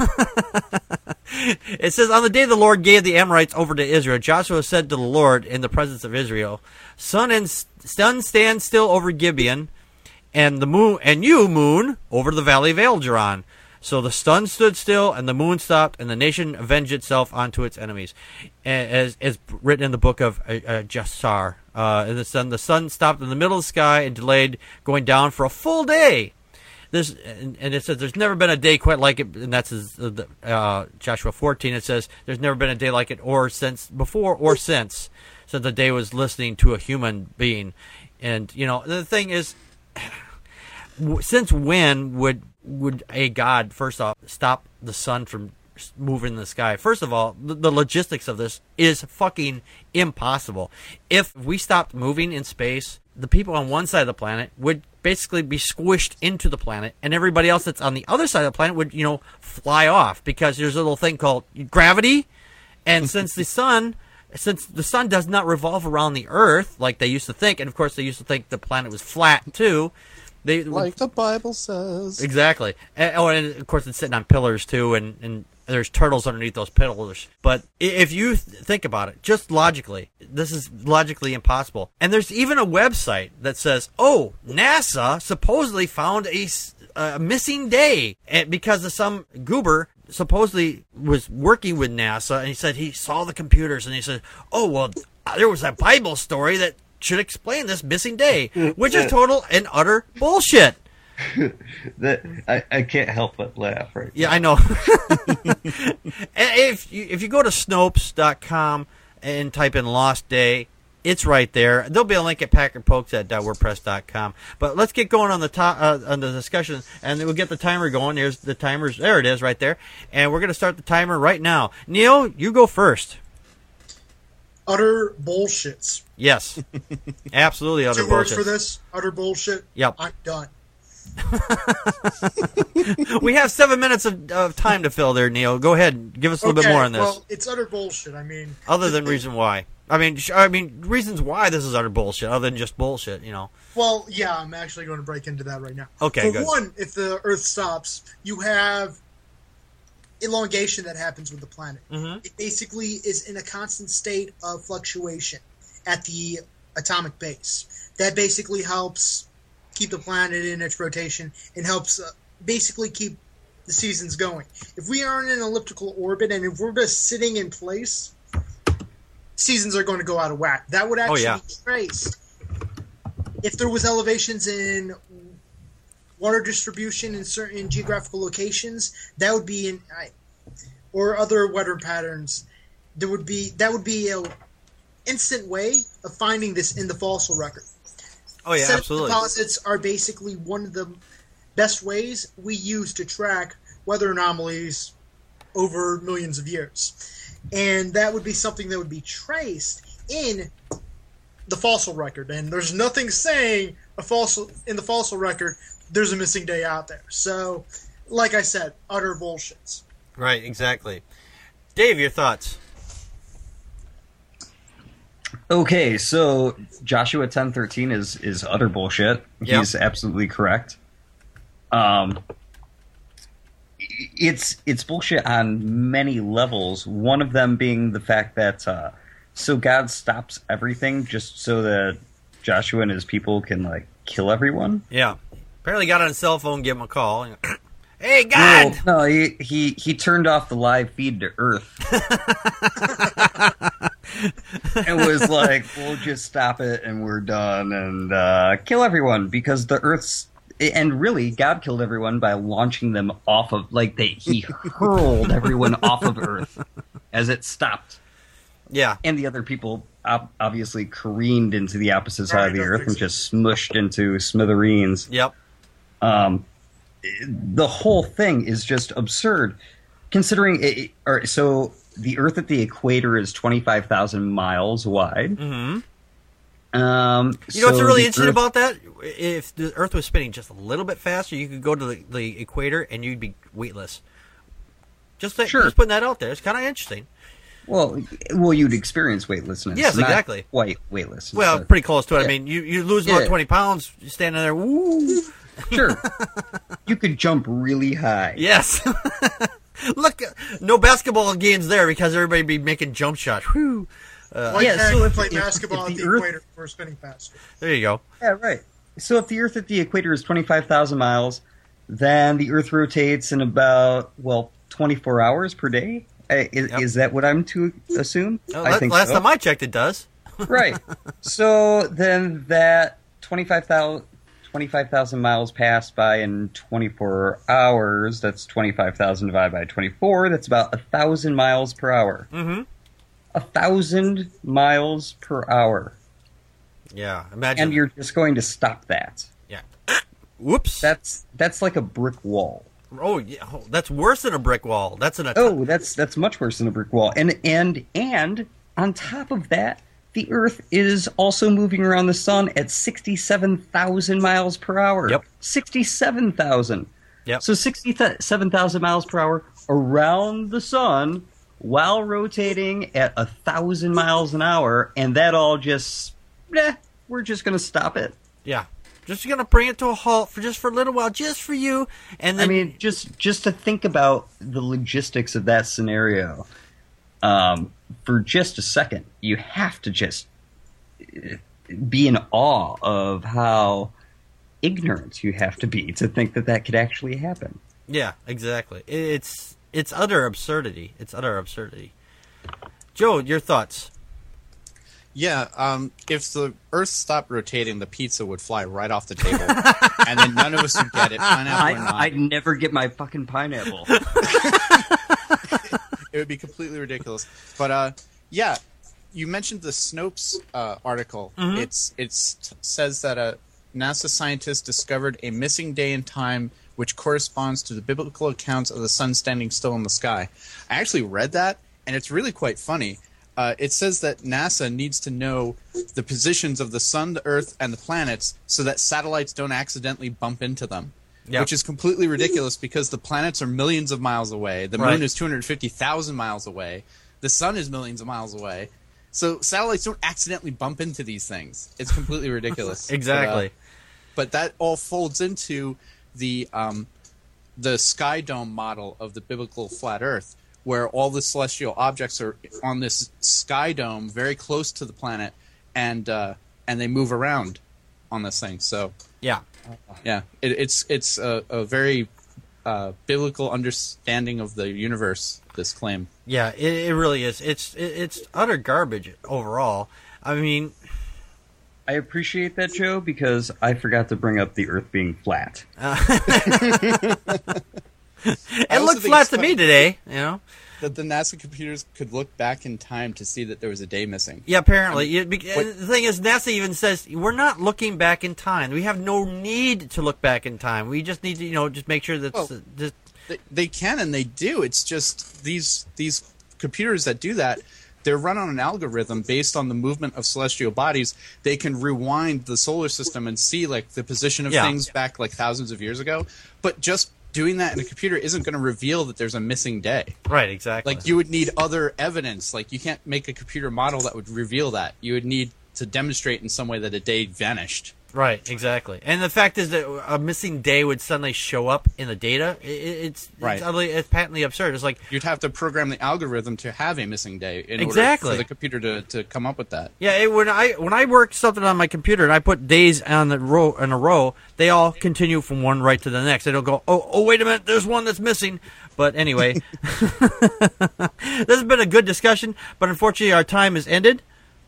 Speaker 1: on the day the Lord gave the Amorites over to Israel, Joshua said to the Lord in the presence of Israel, sun stand still over Gibeon, and the moon, and you, moon, over the valley of Elgeron. So the sun stood still, and the moon stopped, and the nation avenged itself onto its enemies, as written in the book of Jasar. And the sun stopped in the middle of the sky and delayed going down for a full day. And it says there's never been a day quite like it, and that's Joshua 14. It says there's never been a day like it, or since the day was listening to a human being. And the thing is, since when would a god, first off, stop the sun from moving in the sky? First of all, the logistics of this is fucking impossible. If we stopped moving in space, the people on one side of the planet would basically be squished into the planet, and everybody else that's on the other side of the planet would, fly off, because there's a little thing called gravity. And since the sun does not revolve around the Earth like they used to think, and of course they used to think the planet was flat too.
Speaker 6: Like the Bible says.
Speaker 1: Exactly. And of course it's sitting on pillars too, and there's turtles underneath those pillars. But if you think about it, just logically, this is logically impossible. And there's even a website that says, NASA supposedly found a missing day, because some goober supposedly was working with NASA, and he said he saw the computers, and he said, there was a Bible story that should explain this missing day, which is total and utter bullshit.
Speaker 2: I can't help but laugh right now.
Speaker 1: Yeah, I know. And if you go to Snopes.com and type in Lost Day, it's right there. There'll be a link at PackardPokes@WordPress.com. But let's get going on the discussion, and then we'll get the timer going. There's the timers. There it is, right there. And we're going to start the timer right now. Neil, you go first.
Speaker 9: Utter bullshits.
Speaker 1: Yes, absolutely utter bullshit.
Speaker 9: 2 words for this: utter bullshit.
Speaker 1: Yep.
Speaker 9: I'm done.
Speaker 1: We have 7 minutes of time to fill there, Neil. Go ahead and give us a little bit more on this.
Speaker 9: Well, it's utter bullshit. I mean,
Speaker 1: other than reason why. I mean, reasons why this is utter bullshit, other than just bullshit,
Speaker 9: Well, yeah, I'm actually going to break into that right now.
Speaker 1: Okay, good.
Speaker 9: For one, if the Earth stops, you have elongation that happens with the planet.
Speaker 1: Mm-hmm.
Speaker 9: It basically is in a constant state of fluctuation at the atomic base. That basically helps keep the planet in its rotation and helps basically keep the seasons going. If we are in an elliptical orbit and if we're just sitting in place, seasons are going to go out of whack. That would actually be traced. If there was elevations in water distribution in certain geographical locations, that would be or other weather patterns, that would be a instant way of finding this in the fossil record.
Speaker 1: Oh yeah, absolutely.
Speaker 9: Deposits are basically one of the best ways we use to track weather anomalies over millions of years. And that would be something that would be traced in the fossil record. And there's nothing saying in the fossil record there's a missing day out there. So like I said, utter bullshit.
Speaker 1: Right, exactly. Dave, your thoughts?
Speaker 2: Okay, so Joshua 10:13 is utter bullshit.
Speaker 1: Yep.
Speaker 2: He's absolutely correct. It's bullshit on many levels. One of them being the fact that so God stops everything just so that Joshua and his people can like kill everyone.
Speaker 1: Yeah. Apparently got on his cell phone, give him a call. Hey, God!
Speaker 2: No, he turned off the live feed to Earth. And was like, we'll just stop it and we're done and kill everyone because the Earth's... And really, God killed everyone by launching them off of... he hurled everyone off of Earth as it stopped.
Speaker 1: Yeah.
Speaker 2: And the other people obviously careened into the opposite side of the Earth and just smushed into smithereens.
Speaker 1: Yep.
Speaker 2: The whole thing is just absurd, considering so the Earth at the equator is 25,000 miles wide.
Speaker 1: Mm-hmm. You know what's really interesting about that? If the Earth was spinning just a little bit faster, you could go to the equator and you'd be weightless. Just putting that out there. It's kind of interesting.
Speaker 2: Well, you'd experience weightlessness.
Speaker 1: Yes, exactly.
Speaker 2: Not quite weightless.
Speaker 1: Well, pretty close to it. Yeah. I mean, you lose about 20 pounds standing there. Woo!
Speaker 2: Sure. You could jump really high.
Speaker 1: Yes. Look, no basketball games there because everybody be making jump shots. Whew.
Speaker 9: So if play basketball at the equator for spinning faster.
Speaker 1: There you go.
Speaker 2: Yeah, right. So if the Earth at the equator is 25,000 miles, then the Earth rotates in about 24 hours per day. Is that what I'm to assume?
Speaker 1: I think last time I checked, it does.
Speaker 2: Right. So then that 25,000 miles passed by in 24 hours. That's 25,000 divided by 24. That's about 1,000 miles per hour.
Speaker 1: Mm-hmm.
Speaker 2: 1,000 miles per hour.
Speaker 1: Yeah, imagine.
Speaker 2: And you're just going to stop that.
Speaker 1: Yeah. Whoops.
Speaker 2: That's like a brick wall.
Speaker 1: Oh, yeah. That's worse than a brick wall. That's
Speaker 2: that's much worse than a brick wall. And on top of that, the Earth is also moving around the sun at 67,000 miles per hour.
Speaker 1: Yep.
Speaker 2: 67,000.
Speaker 1: Yep.
Speaker 2: So 67,000 miles per hour around the sun while rotating at 1,000 miles an hour, and that all just, we're just going to stop it.
Speaker 1: Yeah. Just going to bring it to a halt for a little while, just for you. And then,
Speaker 2: I mean, just to think about the logistics of that scenario, for just a second, you have to just be in awe of how ignorant you have to be to think that could actually happen.
Speaker 1: Yeah, exactly. It's utter absurdity. It's utter absurdity. Joe, your thoughts?
Speaker 6: Yeah, if the Earth stopped rotating, the pizza would fly right off the table, and then none of us would get it. Pineapple or not.
Speaker 2: I'd never get my fucking pineapple.
Speaker 6: It would be completely ridiculous. But yeah, you mentioned the Snopes article.
Speaker 1: Mm-hmm.
Speaker 6: It says that a NASA scientist discovered a missing day in time which corresponds to the biblical accounts of the sun standing still in the sky. I actually read that, and it's really quite funny. It says that NASA needs to know the positions of the sun, the Earth, and the planets so that satellites don't accidentally bump into them. Yep. Which is completely ridiculous because the planets are millions of miles away. The moon is 250,000 miles away. The sun is millions of miles away. So satellites don't accidentally bump into these things. It's completely ridiculous.
Speaker 1: Exactly.
Speaker 6: But that all folds into the sky dome model of the biblical flat Earth, where all the celestial objects are on this sky dome very close to the planet, and they move around on this thing. So
Speaker 1: yeah,
Speaker 6: it's a very biblical understanding of the universe. This claim.
Speaker 1: Yeah, it really is. It's utter garbage overall. I mean,
Speaker 2: I appreciate that, Joe, because I forgot to bring up the Earth being flat.
Speaker 1: It looked flat to me today, you know.
Speaker 6: That the NASA computers could look back in time to see that there was a day missing.
Speaker 1: Yeah, apparently. The thing is, NASA even says, we're not looking back in time. We have no need to look back in time. We just need to, just make sure that...
Speaker 6: They can and they do. It's just these computers that do that, they're run on an algorithm based on the movement of celestial bodies. They can rewind the solar system and see the position of things back thousands of years ago. But just doing that in a computer isn't going to reveal that there's a missing day.
Speaker 1: Right, exactly.
Speaker 6: Like, you would need other evidence. Like, you can't make a computer model that would reveal that. You would need to demonstrate in some way that a day vanished.
Speaker 1: Right, exactly. And the fact is that a missing day would suddenly show up in the data. It's patently absurd. It's like
Speaker 6: you'd have to program the algorithm to have a missing day in order for the computer to come up with that.
Speaker 1: Yeah, when I work something on my computer and I put days on the row in a row, they all continue from one right to the next. They don't go, oh, wait a minute, there's one that's missing. But anyway, this has been a good discussion, but unfortunately our time has ended.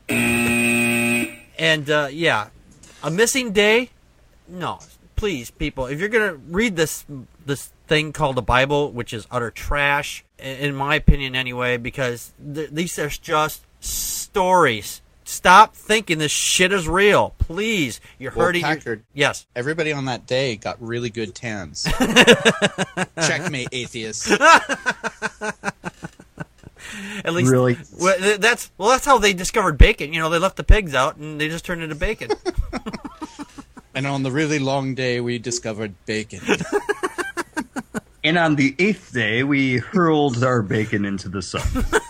Speaker 1: And a missing day? No, please, people. If you're gonna read this thing called the Bible, which is utter trash, in my opinion, anyway, because these are just stories. Stop thinking this shit is real, please. You're hurting.
Speaker 6: Packard,
Speaker 1: yes.
Speaker 6: Everybody on that day got really good tans. Checkmate, atheists.
Speaker 1: At least,
Speaker 2: really?
Speaker 1: That's how they discovered bacon. You know, they left the pigs out and they just turned into bacon.
Speaker 6: And on the really long day, we discovered bacon.
Speaker 2: And on the 8th day, we hurled our bacon into the sun.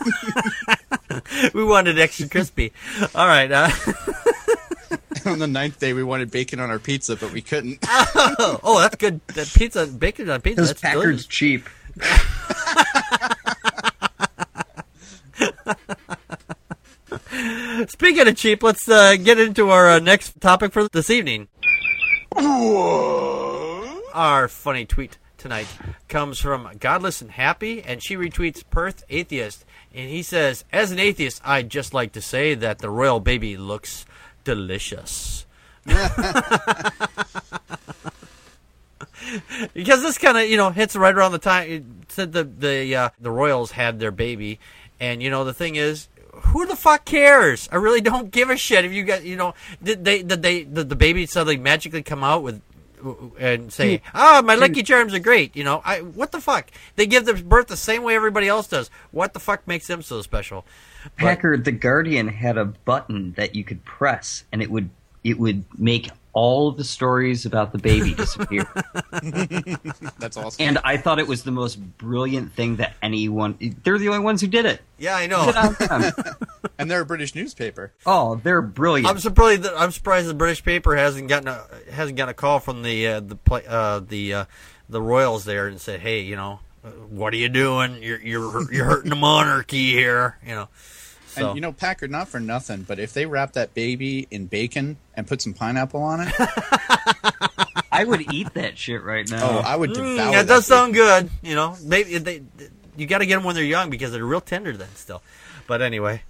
Speaker 1: We wanted extra crispy. All right.
Speaker 6: And on the 9th day, we wanted bacon on our pizza, but we couldn't.
Speaker 1: Oh, that's good. That bacon on pizza.
Speaker 2: Because Packard's cheap.
Speaker 1: Speaking of cheap, let's get into our next topic for this evening. Our funny tweet tonight comes from Godless and Happy, and she retweets Perth Atheist. And he says, as an atheist, I'd just like to say that the royal baby looks delicious. Because this kind of, hits right around the time it said the royals had their baby. And, the thing is, who the fuck cares? I really don't give a shit if you got, did the baby suddenly magically come out with and say, my Lucky Charms are great. What the fuck? They give them birth the same way everybody else does. What the fuck makes them so special?
Speaker 2: Packard, the Guardian had a button that you could press, and it would make all of the stories about the baby disappear.
Speaker 6: That's awesome.
Speaker 2: And I thought it was the most brilliant thing that anyone... They're the only ones who did it.
Speaker 1: Yeah, I know.
Speaker 6: And they're a British newspaper.
Speaker 2: Oh, they're brilliant.
Speaker 1: I'm surprised the British paper hasn't gotten a call from the royals there and said, hey, what are you doing? You're hurting the monarchy here. So.
Speaker 6: And Packard, not for nothing, but if they wrap that baby in bacon and put some pineapple on it,
Speaker 2: I would eat that shit right now.
Speaker 6: Oh, I would devour
Speaker 1: that does sound good. Maybe you got to get them when they're young because they're real tender then still. But anyway,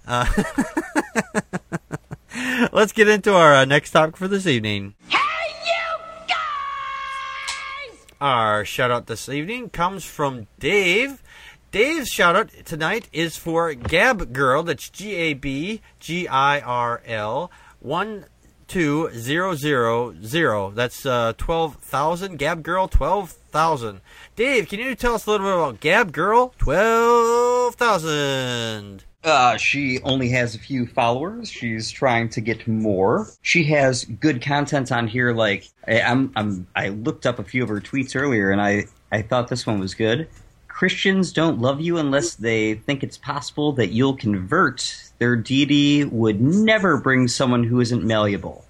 Speaker 1: let's get into our next topic for this evening.
Speaker 11: Hey, you guys!
Speaker 1: Our shout out this evening comes from Dave. Dave's shout out tonight is for Gab Girl. That's GABGIRL 12000. That's 12,000. Gab Girl 12,000. Dave, can you tell us a little bit about Gab Girl 12,000?
Speaker 2: She only has a few followers. She's trying to get more. She has good content on here. Like I looked up a few of her tweets earlier, and I thought this one was good. Christians don't love you unless they think it's possible that you'll convert. Their deity would never bring someone who isn't malleable.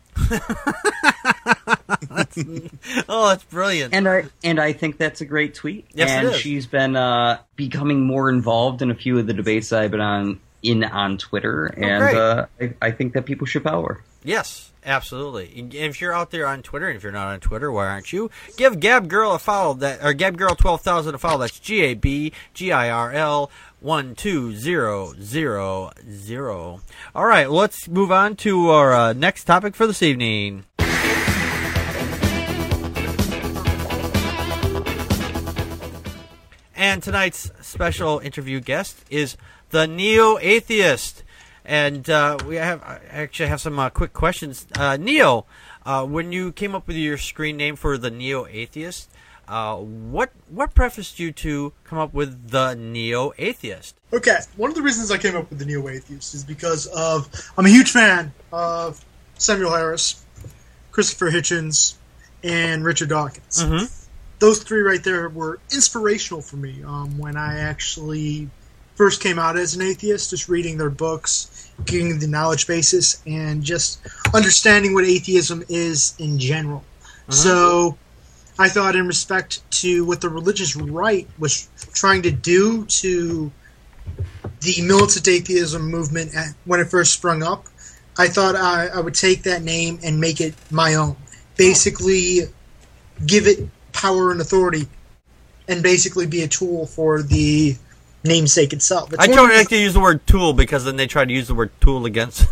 Speaker 1: That's brilliant.
Speaker 2: And I think that's a great tweet.
Speaker 1: Yes,
Speaker 2: and
Speaker 1: it is.
Speaker 2: She's been becoming more involved in a few of the debates I've been on Twitter, and I think that people should follow her.
Speaker 1: Yes, absolutely. And if you're out there on Twitter, and if you're not on Twitter, why aren't you? Give Gab Girl a follow, or Gab Girl 12,000 a follow. That's GABGIRL 12000. All right, let's move on to our next topic for this evening. And tonight's special interview guest is the Neo-Atheist. And we actually have some quick questions. Neo, when you came up with your screen name for the Neo-Atheist, what prefaced you to come up with the Neo-Atheist?
Speaker 9: Okay, one of the reasons I came up with the Neo-Atheist is because I'm a huge fan of Samuel Harris, Christopher Hitchens, and Richard Dawkins.
Speaker 1: Mm-hmm.
Speaker 9: those three right there were inspirational for me when I actually first came out as an atheist, just reading their books, getting the knowledge basis, and just understanding what atheism is in general. So I thought, in respect to what the religious right was trying to do to the militant atheism movement when it first sprung up, I thought I would take that name and make it my own. Basically, give it power and authority, and basically be a tool for the namesake itself.
Speaker 1: I don't like to use the word tool because then they try to use the word tool against.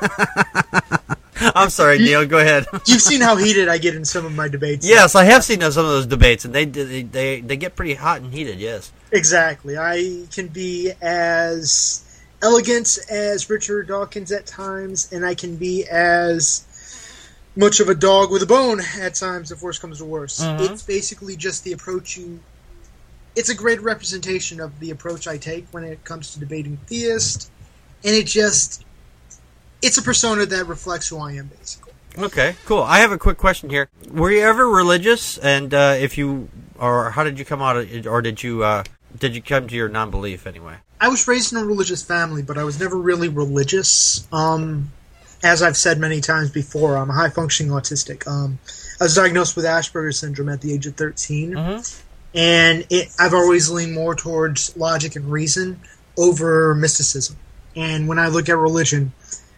Speaker 1: I'm sorry, Neil. Go ahead.
Speaker 9: You've seen how heated I get in some of my debates.
Speaker 1: Yes, I have seen some of those debates, and they get pretty hot and heated. Yes,
Speaker 9: exactly. I can be as elegant as Richard Dawkins at times, and I can be as much of a dog with a bone at times if worse comes to worse. It's basically just the approach it's a great representation of the approach I take when it comes to debating theists, and it's a persona that reflects who I am, basically.
Speaker 1: Okay, cool. I have a quick question here. Were you ever religious, and if you, or how did you come out, or did you come to your non-belief anyway?
Speaker 9: I was raised in a religious family, but I was never really religious. As I've said many times before, I'm a high-functioning autistic. I was diagnosed with Asperger's syndrome at the age of 13, and I've always leaned more towards logic and reason over mysticism. And when I look at religion,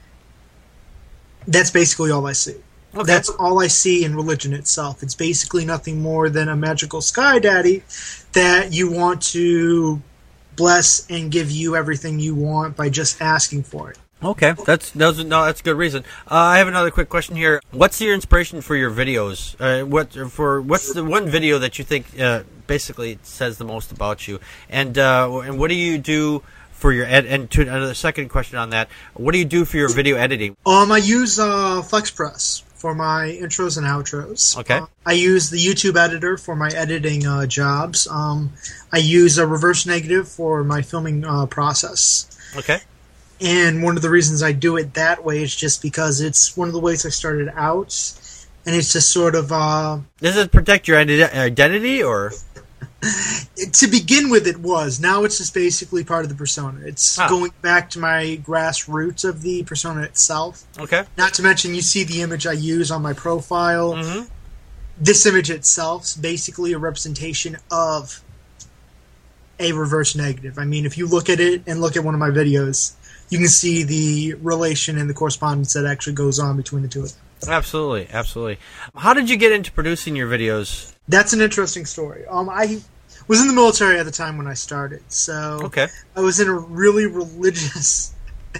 Speaker 9: that's basically all I see. Okay. That's all I see in religion itself. It's basically nothing more than a magical sky daddy that you want to bless and give you everything you want by just asking for it.
Speaker 1: Okay, that's a good reason. I have another quick question here. What's your inspiration for your videos? What's the one video that you think basically says the most about you? And what do you do for your and to another second question on that? What do you do for your video editing?
Speaker 9: I use FlexPress for my intros and outros.
Speaker 1: Okay.
Speaker 9: I use the YouTube editor for my editing jobs. I use a reverse negative for my filming process.
Speaker 1: Okay.
Speaker 9: And one of the reasons I do it that way is just because it's one of the ways I started out, and it's just sort of...
Speaker 1: Does it protect your identity, or...?
Speaker 9: To begin with, it was. Now it's just basically part of the persona. It's going back to my grassroots of the persona itself.
Speaker 1: Okay.
Speaker 9: Not to mention, you see the image I use on my profile. This image itself is basically a representation of a reverse negative. I mean, if you look at it and look at one of my videos, you can see the relation and the correspondence that actually goes on between the two of them.
Speaker 1: Absolutely, absolutely. How did you get into producing your videos?
Speaker 9: That's an interesting story. I was in the military at the time when I started, so
Speaker 1: okay.
Speaker 9: I was in a really religiously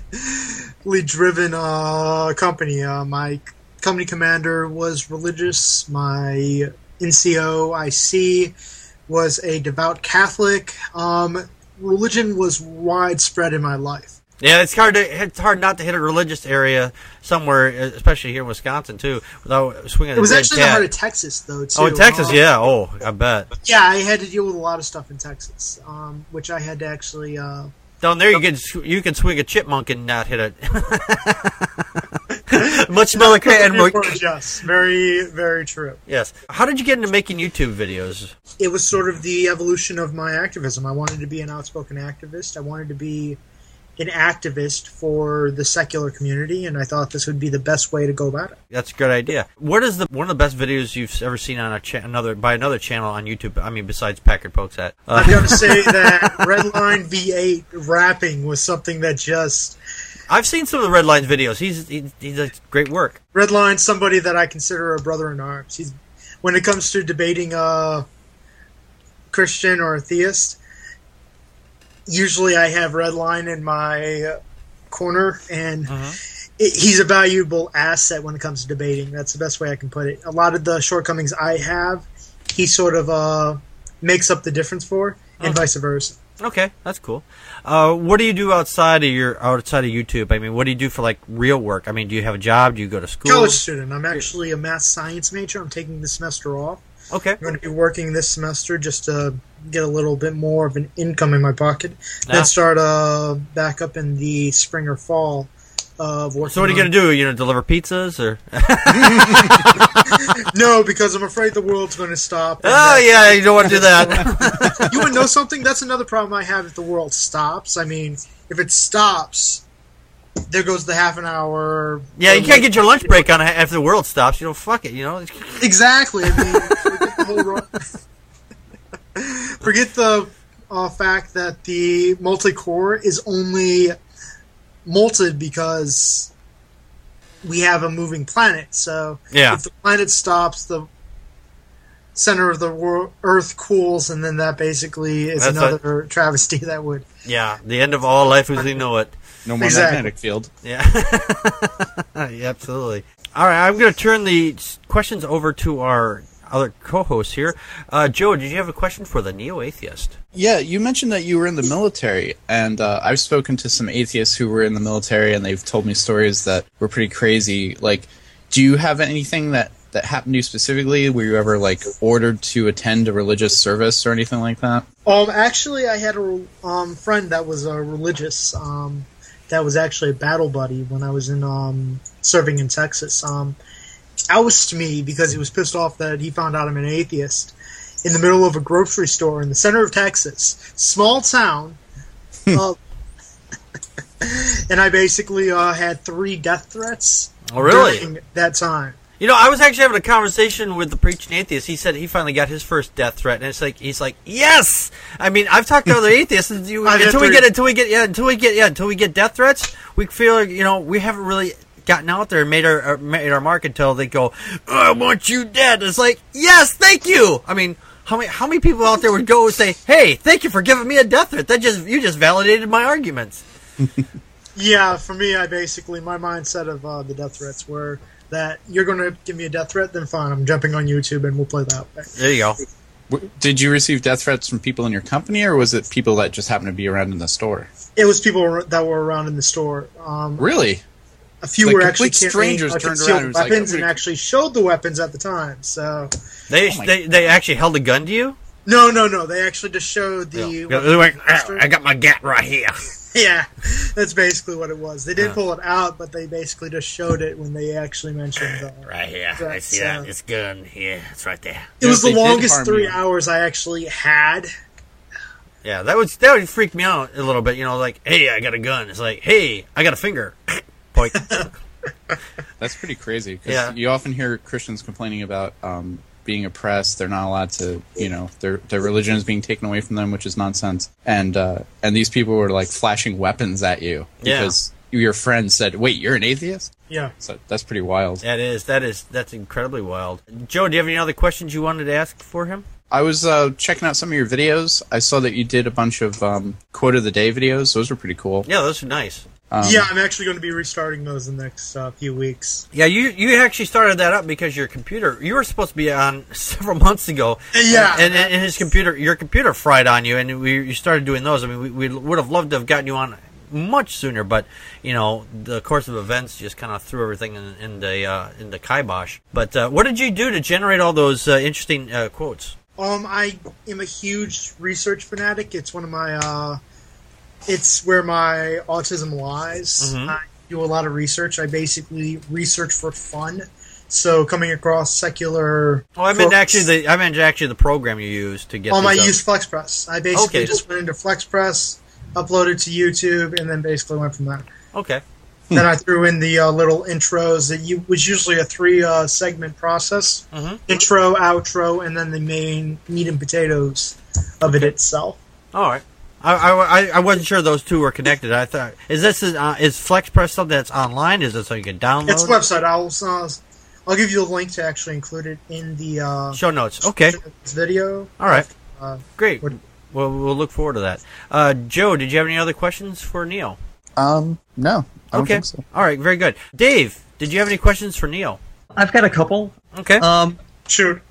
Speaker 9: driven company. My company commander was religious. My NCO, IC, was a devout Catholic. Religion was widespread in my life.
Speaker 1: Yeah, it's hard not to hit a religious area somewhere, especially here in Wisconsin too, without swinging.
Speaker 9: It was actually the heart of Texas, though. Too.
Speaker 1: Oh, in Texas, yeah. Oh, I bet.
Speaker 9: Yeah, I had to deal with a lot of stuff in Texas, which I had to actually.
Speaker 1: Down there, you can swing a chipmunk and not hit it. Much smaller and more.
Speaker 9: Yes, very, very true.
Speaker 1: Yes. How did you get into making YouTube videos?
Speaker 9: It was sort of the evolution of my activism. I wanted to be an outspoken activist. I wanted to be an activist for the secular community, and I thought this would be the best way to go about it.
Speaker 1: That's a good idea. What is one of the best videos you've ever seen on another channel on YouTube? I mean, besides Packard Pokes At.
Speaker 9: I've got to say that Redline V8 rapping was something that just...
Speaker 1: I've seen some of the Redline's videos. He does great work.
Speaker 9: Redline's somebody that I consider a brother in arms. When it comes to debating a Christian or a theist, usually I have Redline in my corner, and he's a valuable asset when it comes to debating. That's the best way I can put it. A lot of the shortcomings I have, he sort of makes up the difference for, and vice versa.
Speaker 1: Okay, that's cool. What do you do outside of YouTube? I mean, what do you do for like real work? I mean, do you have a job? Do you go to school?
Speaker 9: College student. I'm actually a math science major. I'm taking the semester off.
Speaker 1: Okay.
Speaker 9: I'm going to be working this semester just to get a little bit more of an income in my pocket. Then start back up in the spring or fall of working.
Speaker 1: So what are you going to do? Deliver pizzas or?
Speaker 9: No, because I'm afraid the world's going to stop.
Speaker 1: Oh yeah, you don't want to do that.
Speaker 9: You want to know something? That's another problem I have if the world stops. I mean, if it stops, there goes the half an hour.
Speaker 1: Yeah, you can't get your lunch break on after the world stops. Fuck it.
Speaker 9: Exactly. I mean, forget the fact that the multi-core is only molted because we have a moving planet. So if the planet stops, the center of the Earth cools, and then that basically is another travesty that would...
Speaker 1: Yeah, the end of all life as we know it.
Speaker 6: No more magnetic field.
Speaker 1: Yeah. Yeah, absolutely. All right, I'm going to turn the questions over to our other co-hosts here. Joe, did you have a question for the neo-atheist?
Speaker 6: Yeah, you mentioned that you were in the military, and I've spoken to some atheists who were in the military, and they've told me stories that were pretty crazy. Like, do you have anything that happened to you specifically? Were you ever, ordered to attend a religious service or anything like that?
Speaker 9: Actually, I had a friend that was religious, that was actually a battle buddy when I was in serving in Texas. Ousted me because he was pissed off that he found out I'm an atheist in the middle of a grocery store in the center of Texas, small town. And I basically had 3 death threats.
Speaker 1: Oh, really?
Speaker 9: During that time.
Speaker 1: I was actually having a conversation with the preaching atheist. He said he finally got his first death threat, and he's like, yes. I mean, I've talked to other atheists, and until we get death threats, we feel we haven't really gotten out there and made our mark until they go, I want you dead. It's like, yes, thank you. I mean, how many people out there would go and say, hey, thank you for giving me a death threat? You just validated my arguments.
Speaker 9: Yeah, for me, my mindset of the death threats were that you're going to give me a death threat, then fine, I'm jumping on YouTube and we'll play that way.
Speaker 1: There you go.
Speaker 6: Did you receive death threats from people in your company, or was it people that just happened to be around in the store?
Speaker 9: It was people that were around in the store.
Speaker 6: Really?
Speaker 9: A few were actually
Speaker 6: strangers turned around and
Speaker 9: weapons and actually showed the weapons at the time. So
Speaker 1: they actually held a gun to you?
Speaker 9: No. They actually just showed the.
Speaker 1: I got my gat right here.
Speaker 9: Yeah, that's basically what it was. They didn't pull it out, but they basically just showed it when they actually mentioned
Speaker 1: right here. I see that. This gun here. It's right there.
Speaker 9: It was the longest 3 hours I actually had.
Speaker 1: Yeah, that would freak me out a little bit. Like, hey, I got a gun. It's like, hey, I got a finger. Point.
Speaker 6: That's pretty crazy. Because you often hear Christians complaining about being oppressed. They're not allowed to, their religion is being taken away from them, which is nonsense. And these people were flashing weapons at you because your friend said, "Wait, you're an atheist?"
Speaker 9: Yeah.
Speaker 6: So that's pretty wild.
Speaker 1: That is. That's incredibly wild. Joe, do you have any other questions you wanted to ask for him?
Speaker 6: I was checking out some of your videos. I saw that you did a bunch of quote of the day videos. Those were pretty cool.
Speaker 1: Yeah, those are nice.
Speaker 9: I'm actually going to be restarting those in the next few weeks.
Speaker 1: Yeah, you actually started that up because your computer, you were supposed to be on several months ago.
Speaker 9: Yeah.
Speaker 1: And your computer fried on you, and you started doing those. I mean, we would have loved to have gotten you on much sooner, but, the course of events just kind of threw everything in the kibosh. But what did you do to generate all those interesting quotes?
Speaker 9: I am a huge research fanatic. It's one of my... It's where my autism lies.
Speaker 1: Mm-hmm.
Speaker 9: I do a lot of research. I basically research for fun. So coming across secular...
Speaker 1: Oh, I meant actually the program you use to get...
Speaker 9: I use FlexPress. I basically just went into FlexPress, uploaded to YouTube, and then basically went from there.
Speaker 1: Okay.
Speaker 9: Then I threw in the little intros that was usually a 3-segment process.
Speaker 1: Mm-hmm.
Speaker 9: Intro, outro, and then the main meat and potatoes of it itself.
Speaker 1: All right. I wasn't sure those two were connected. I thought is FlexPress something that's online? Is it so you can download?
Speaker 9: It's a website. I'll give you a link to actually include it in the
Speaker 1: show notes. Okay.
Speaker 9: Video.
Speaker 1: All right. Great. Well, we'll look forward to that. Joe, did you have any other questions for Neo?
Speaker 6: No. I don't think so.
Speaker 1: All right. Very good. Dave, did you have any questions for Neo?
Speaker 2: I've got a couple.
Speaker 1: Okay.
Speaker 9: Sure.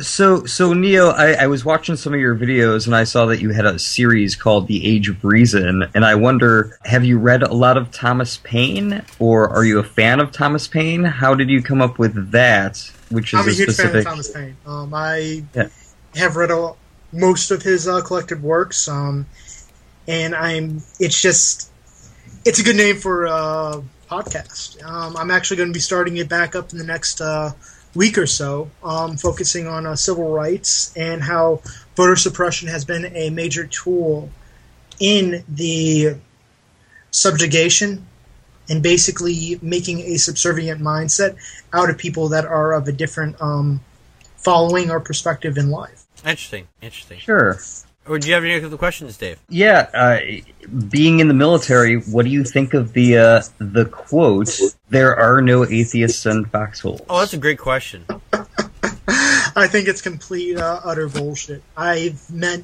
Speaker 2: So Neo, I was watching some of your videos and I saw that you had a series called The Age of Reason, and I wonder, have you read a lot of Thomas Paine, or are you a fan of Thomas Paine? How did you come up with that? Which is
Speaker 9: I'm a huge fan of Thomas Paine. I have read most of his collected works, and it's a good name for podcast. I'm actually going to be starting it back up in the next week or so, focusing on civil rights and how voter suppression has been a major tool in the subjugation and basically making a subservient mindset out of people that are of a different following or perspective in life.
Speaker 1: Interesting.
Speaker 2: Sure.
Speaker 1: Or do you have any other questions, Dave?
Speaker 2: Yeah, being in the military, what do you think of the quote, "There are no atheists in foxholes"?
Speaker 1: Oh, that's a great question.
Speaker 9: I think it's complete, utter bullshit. I've met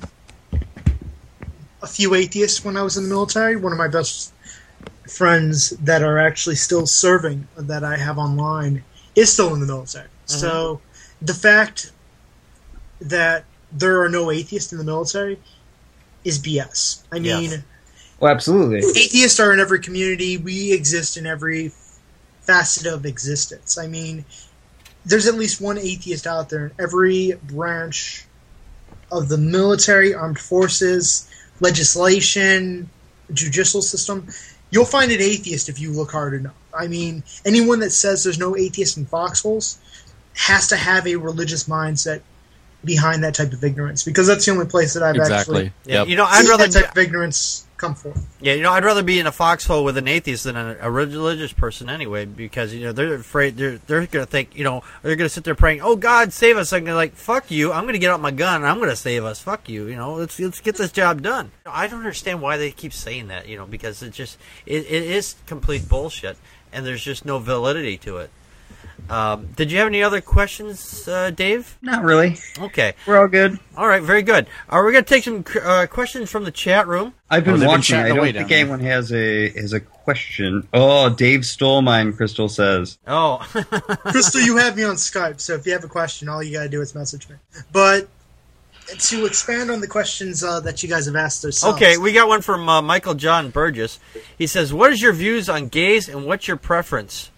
Speaker 9: a few atheists when I was in the military. One of my best friends that are actually still serving that I have online is still in the military. Mm-hmm. So the fact that there are no atheists in the military is BS. I mean...
Speaker 2: Yes. Well, absolutely.
Speaker 9: Atheists are in every community. We exist in every facet of existence. I mean, there's at least one atheist out there in every branch of the military, armed forces, legislation, judicial system. You'll find an atheist if you look hard enough. I mean, anyone that says there's no atheist in foxholes has to have a religious mindset behind that type of ignorance, because that's the only place that I've actually
Speaker 1: I'd rather
Speaker 9: that type of ignorance come forth.
Speaker 1: Yeah, I'd rather be in a foxhole with an atheist than a religious person anyway, because they're afraid they're going to think they're going to sit there praying, "Oh God, save us!" I'm like, "Fuck you! I'm going to get out my gun and I'm going to save us." Fuck you! Let's get this job done. I don't understand why they keep saying that. Because it is complete bullshit, and there's just no validity to it. Did you have any other questions, Dave?
Speaker 2: Not really.
Speaker 1: Okay.
Speaker 2: We're all good.
Speaker 1: All right, very good. We're going to take some questions from the chat room.
Speaker 2: I've been watching. I don't think anyone has a question. Oh, Dave stole mine, Crystal says.
Speaker 1: Oh.
Speaker 9: Crystal, you have me on Skype, so if you have a question, all you got to do is message me. But to expand on the questions that you guys have asked yourselves.
Speaker 1: Okay, we got one from Michael John Burgess. He says, "What is your views on gays and what's your preference?"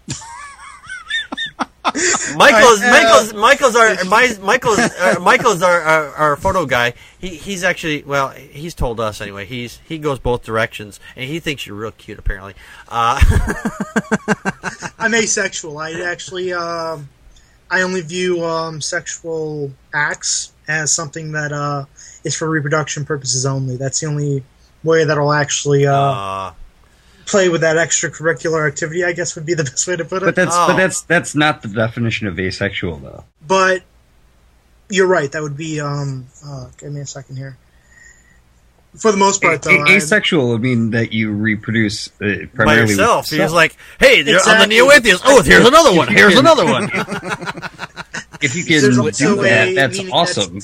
Speaker 1: Michael's our photo guy. He's actually, well, he's told us anyway. He goes both directions, and he thinks you're real cute. Apparently,
Speaker 9: I'm asexual. I actually I only view sexual acts as something that is for reproduction purposes only. That's the only way that I'll actually play with that extracurricular activity, I guess would be the best way to put it.
Speaker 2: But that's not the definition of asexual, though.
Speaker 9: But you're right. That would be. Give me a second here. For the most part, though,
Speaker 2: asexual would mean that you reproduce primarily
Speaker 1: by yourself.
Speaker 2: He
Speaker 1: was like, "Hey, exactly. I'm the neo-atheist. Oh, here's another one. Here's another one."
Speaker 2: If you can do that, that's awesome.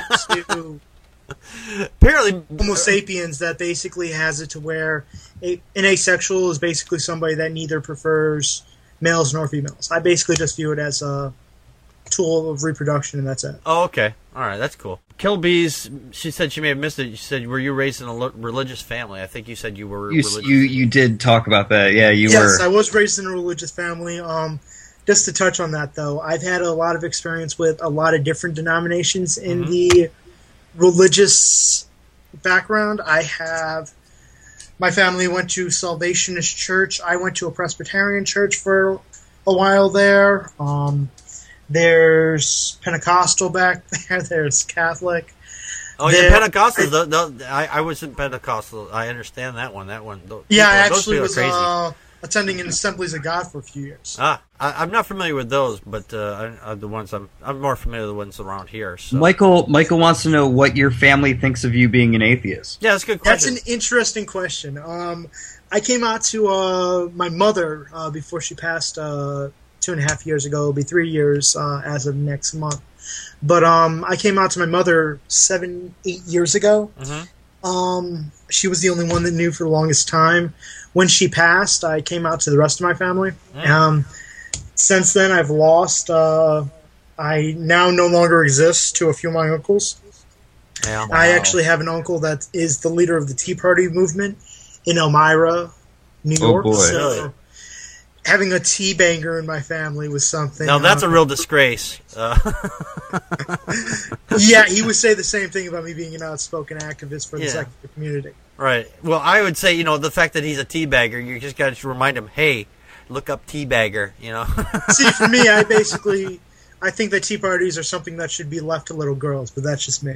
Speaker 9: Apparently, Homo sapiens that basically has it to where an asexual is basically somebody that neither prefers males nor females. I basically just view it as a tool of reproduction, and that's it.
Speaker 1: Oh, okay. All right, that's cool. Kill Bees, she said she may have missed it. She said, "Were you raised in a religious family?" I think you said you were religious.
Speaker 2: You did talk about that. Yeah, you were.
Speaker 9: Yes, I was raised in a religious family. Just to touch on that, though, I've had a lot of experience with a lot of different denominations in the religious background. My family went to Salvationist Church. I went to a Presbyterian church for a while there. There's Pentecostal back there. There's Catholic.
Speaker 1: Oh, yeah, Pentecostal. I was in Pentecostal. I understand that one.
Speaker 9: Yeah, I actually was attending in Assemblies of God for a few years.
Speaker 1: I'm not familiar with those, but the ones I'm more familiar with the ones around here. So.
Speaker 2: Michael wants to know what your family thinks of you being an atheist.
Speaker 1: Yeah, that's a good question.
Speaker 9: That's an interesting question. I came out to my mother before she passed 2.5 years ago. It'll be 3 years as of next month. But I came out to my mother 7-8 years ago. Mm-hmm. She was the only one that knew for the longest time. When she passed, I came out to the rest of my family. Mm. Since then, I've lost. I now no longer exist to a few of my uncles. Yeah, wow. I actually have an uncle that is the leader of the Tea Party movement in Elmira, New York.
Speaker 2: Oh boy!
Speaker 9: So having a teabanger in my family was something.
Speaker 1: Now, that's a real disgrace.
Speaker 9: Yeah, he would say the same thing about me being an outspoken activist for the secular community.
Speaker 1: Right. Well, I would say, the fact that he's a teabagger, you just got to remind him, hey, look up teabagger,
Speaker 9: See, for me, I think that tea parties are something that should be left to little girls, but that's just me.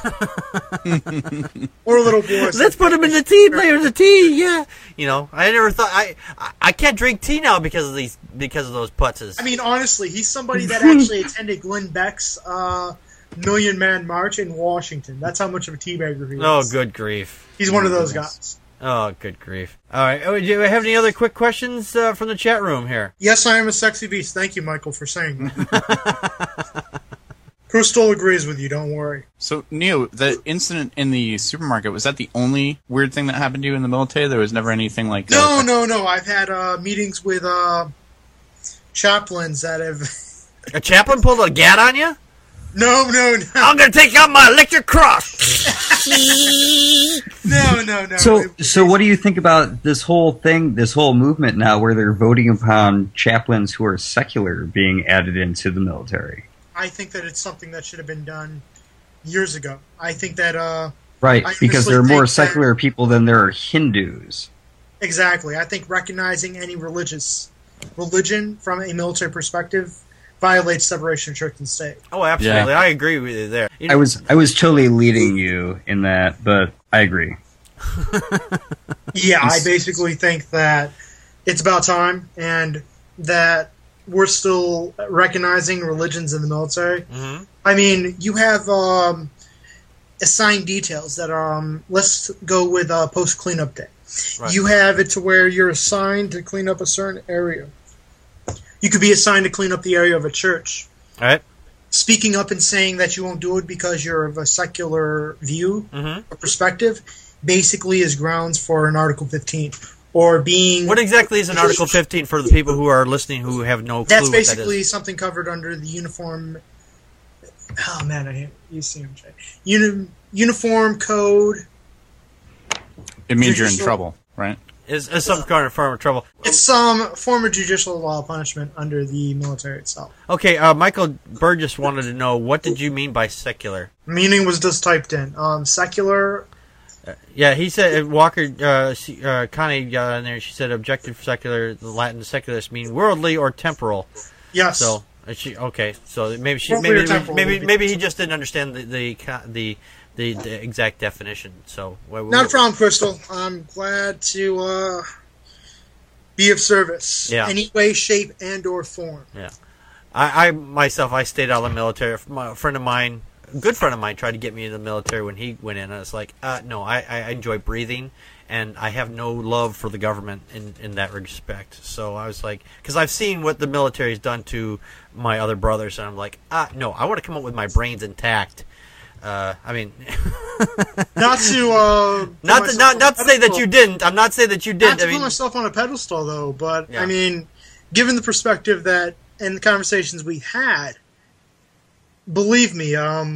Speaker 9: Or little boys.
Speaker 1: Let's put them in the tea, the tea, yeah. I never thought, I can't drink tea now because of those putzes.
Speaker 9: I mean, honestly, he's somebody that actually attended Glenn Beck's Million Man March in Washington. That's how much of a teabagger he is.
Speaker 1: Oh, good grief.
Speaker 9: He's one of those guys.
Speaker 1: Oh, good grief. All right. Do you have any other quick questions from the chat room here?
Speaker 9: Yes, I am a sexy beast. Thank you, Michael, for saying that. Crystal agrees with you. Don't worry.
Speaker 12: So, Neo, the incident in the supermarket, was that the only weird thing that happened to you in the military? There was never anything like that?
Speaker 9: No. I've had meetings with chaplains that have...
Speaker 1: A chaplain pulled a gat on you?
Speaker 9: No.
Speaker 1: I'm going to take out my electric cross.
Speaker 9: No.
Speaker 2: So what do you think about this whole thing, this whole movement now where they're voting upon chaplains who are secular being added into the military?
Speaker 9: I think that it's something that should have been done years ago. I think that...
Speaker 2: Right, because there are more secular people than there are Hindus.
Speaker 9: Exactly. I think recognizing any religion from a military perspective violates separation of church and state.
Speaker 1: Oh, absolutely. Yeah. I agree with you there.
Speaker 2: I was totally leading you in that, but I agree.
Speaker 9: Yeah, I basically think that it's about time, and that we're still recognizing religions in the military.
Speaker 1: Mm-hmm.
Speaker 9: I mean, you have assigned details that are, let's go with post-cleanup day. Right. You have it to where you're assigned to clean up a certain area. You could be assigned to clean up the area of a church.
Speaker 1: All right.
Speaker 9: Speaking up and saying that you won't do it because you're of a secular view or perspective basically is grounds for an Article 15. Or being...
Speaker 1: What exactly is an Article 15 for the people who are listening who have no clue
Speaker 9: That's
Speaker 1: what that is?
Speaker 9: That's basically something covered under the uniform... Oh, man, I hate UCMJ. Uniform Code...
Speaker 12: It means you're in trouble, right?
Speaker 1: Is some kind of form of trouble.
Speaker 9: It's some form of judicial law punishment under the military itself.
Speaker 1: Okay, Michael Burgess wanted to know, what did you mean by secular?
Speaker 9: Meaning was just typed in. Secular...
Speaker 1: Yeah, he said, Walker, Connie got in there, she said objective secular, the Latin secularist mean worldly or temporal.
Speaker 9: Yes.
Speaker 1: So, so maybe he just didn't understand the exact definition. So
Speaker 9: not a problem, Crystal. I'm glad to be of service.
Speaker 1: Yeah.
Speaker 9: Any way, shape, and or form.
Speaker 1: Yeah. I myself, I stayed out of the military. A friend of mine, a good friend of mine, tried to get me in the military when he went in. And I was like, no, I enjoy breathing, and I have no love for the government in that respect. So I was like, because I've seen what the military has done to my other brothers, and I'm like, no, I want to come up with my brains intact. I mean,
Speaker 9: not to
Speaker 1: say that you didn't. I'm not saying that you didn't.
Speaker 9: Not to put myself on a pedestal, though. But yeah. I mean, given the perspective that and the conversations we had, believe me,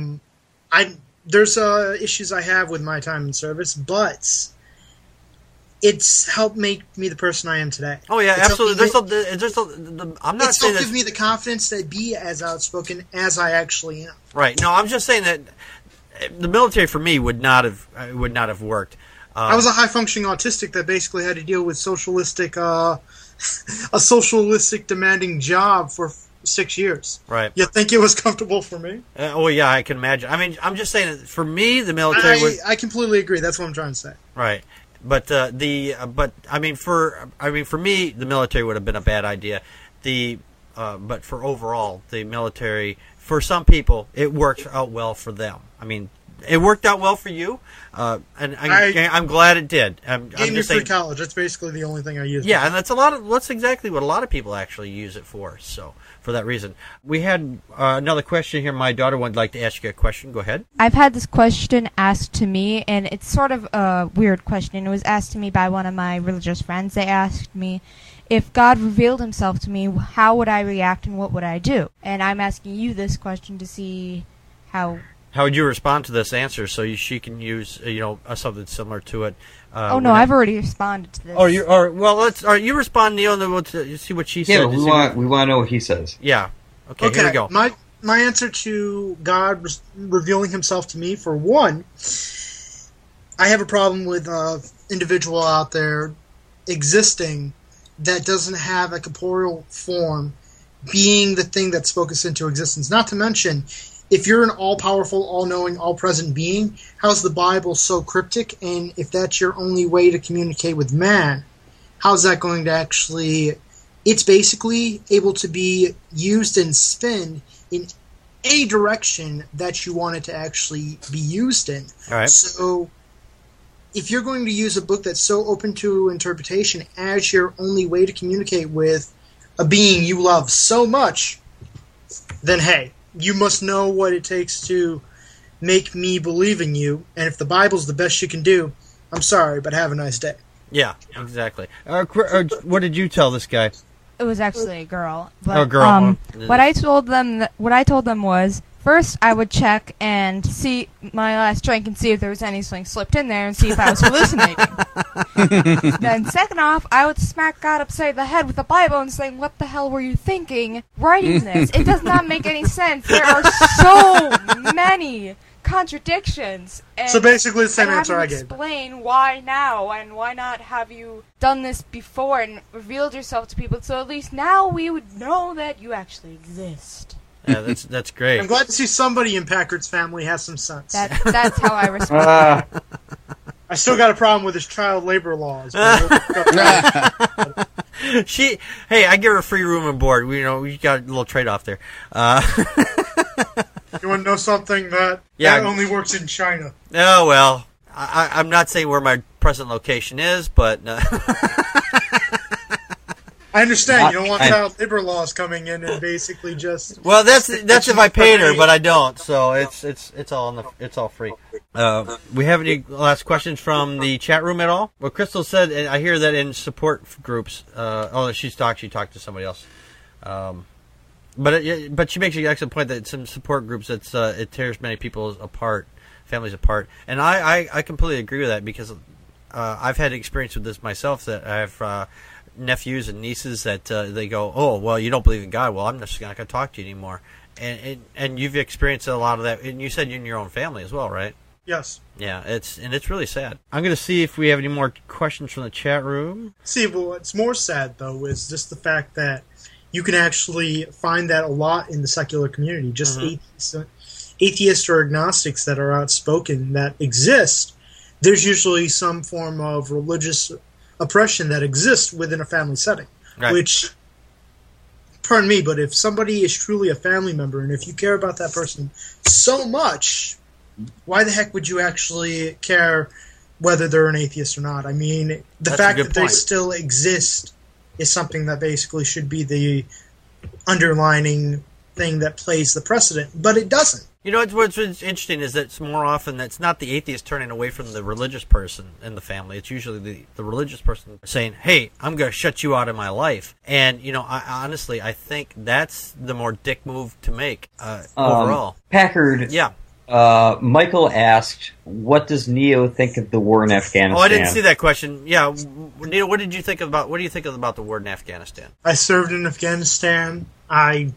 Speaker 9: there's issues I have with my time in service, but it's helped make me the person I am today.
Speaker 1: Oh yeah,
Speaker 9: it's
Speaker 1: absolutely. I'm not saying that
Speaker 9: give me the confidence to be as outspoken as I actually am.
Speaker 1: Right. No, I'm just saying that the military for me would not have worked.
Speaker 9: I was a high functioning autistic that basically had to deal with a socialistic demanding job for 6 years.
Speaker 1: Right.
Speaker 9: You think it was comfortable for me?
Speaker 1: Oh yeah, I can imagine. I mean, I'm just saying that for me, the military.
Speaker 9: I completely agree. That's what I'm trying to say.
Speaker 1: Right. But for me, the military would have been a bad idea. But for overall, the military, for some people, it worked out well for them. I mean, it worked out well for you, and I'm glad it did.
Speaker 9: Gave me free college. That's basically the only thing I use.
Speaker 1: Yeah, and that's exactly what a lot of people actually use it for. So for that reason, we had another question here. My daughter would like to ask you a question. Go ahead.
Speaker 13: I've had this question asked to me, and it's sort of a weird question. It was asked to me by one of my religious friends. They asked me, if God revealed himself to me, how would I react and what would I do? And I'm asking you this question to see how
Speaker 1: How would you respond to this answer so she can use something similar to it?
Speaker 13: I've already responded to this.
Speaker 1: You respond, Neil, and then we'll see what she said.
Speaker 2: Yeah, we want to know what he says.
Speaker 1: Yeah. Okay, here we go.
Speaker 9: My answer to God revealing himself to me, for one, I have a problem with individual out there existing that doesn't have a corporeal form being the thing that spoke us into existence. Not to mention, if you're an all-powerful, all-knowing, all-present being, how's the Bible so cryptic? And if that's your only way to communicate with man, how's that going to actually... It's basically able to be used and spin in any direction that you want it to actually be used in.
Speaker 1: All right.
Speaker 9: So if you're going to use a book that's so open to interpretation as your only way to communicate with a being you love so much, then hey, you must know what it takes to make me believe in you, and if the Bible's the best you can do, I'm sorry, but have a nice day.
Speaker 1: Yeah, exactly. What did you tell this guy?
Speaker 13: It was actually a girl. But,
Speaker 1: a girl.
Speaker 13: What I told them was, first I would check and see my last drink and see if there was anything slipped in there and see if I was hallucinating. Then second off, I would smack God upside the head with the Bible and say, what the hell were you thinking writing this? It does not make any sense. There are so many contradictions. And
Speaker 9: so basically the same answer I gave.
Speaker 13: Explain why now and why not have you done this before and revealed yourself to people, so at least now we would know that you actually exist.
Speaker 1: Yeah, that's great.
Speaker 9: I'm glad to see somebody in Packard's family has some sense.
Speaker 13: That's how I respond.
Speaker 9: I still got a problem with his child labor laws.
Speaker 1: Hey, I give her free room and board. We got a little trade-off there.
Speaker 9: You want to know something that only works in China?
Speaker 1: Oh, well, I'm not saying where my present location is, but...
Speaker 9: I understand. You don't want child labor laws coming in and basically just...
Speaker 1: Well, that's if I paid her, but I don't, so it's all free. We have any last questions from the chat room at all? Well, Crystal said, and I hear that in support groups... she talked to somebody else. But she makes an excellent point that some support groups it tears many people apart, families apart, and I completely agree with that because I've had experience with this myself. That I have nephews and nieces that they go, oh well, you don't believe in God, well I'm just not going to talk to you anymore, and you've experienced a lot of that, and you said in your own family as well, right?
Speaker 9: Yes.
Speaker 1: Yeah, it's really sad. I'm going to see if we have any more questions from the chat room.
Speaker 9: See, but what's more sad though is just the fact that you can actually find that a lot in the secular community. Just atheists or agnostics that are outspoken that exist. There's usually some form of religious oppression that exists within a family setting. Right. Which, pardon me, but if somebody is truly a family member and if you care about that person so much, why the heck would you actually care whether they're an atheist or not? I mean, the fact that they still exist is something that basically should be the underlining thing that plays the precedent, but it doesn't.
Speaker 1: You know, what's interesting is that it's more often that's not the atheist turning away from the religious person in the family. It's usually the religious person saying, hey, I'm going to shut you out of my life. And, honestly, I think that's the more dick move to make overall.
Speaker 2: Packard.
Speaker 1: Yeah.
Speaker 2: Michael asked, what does Neo think of the war in Afghanistan?
Speaker 1: Oh, I didn't see that question. Yeah, Neo, what do you think about the war in Afghanistan?
Speaker 9: I served in Afghanistan. I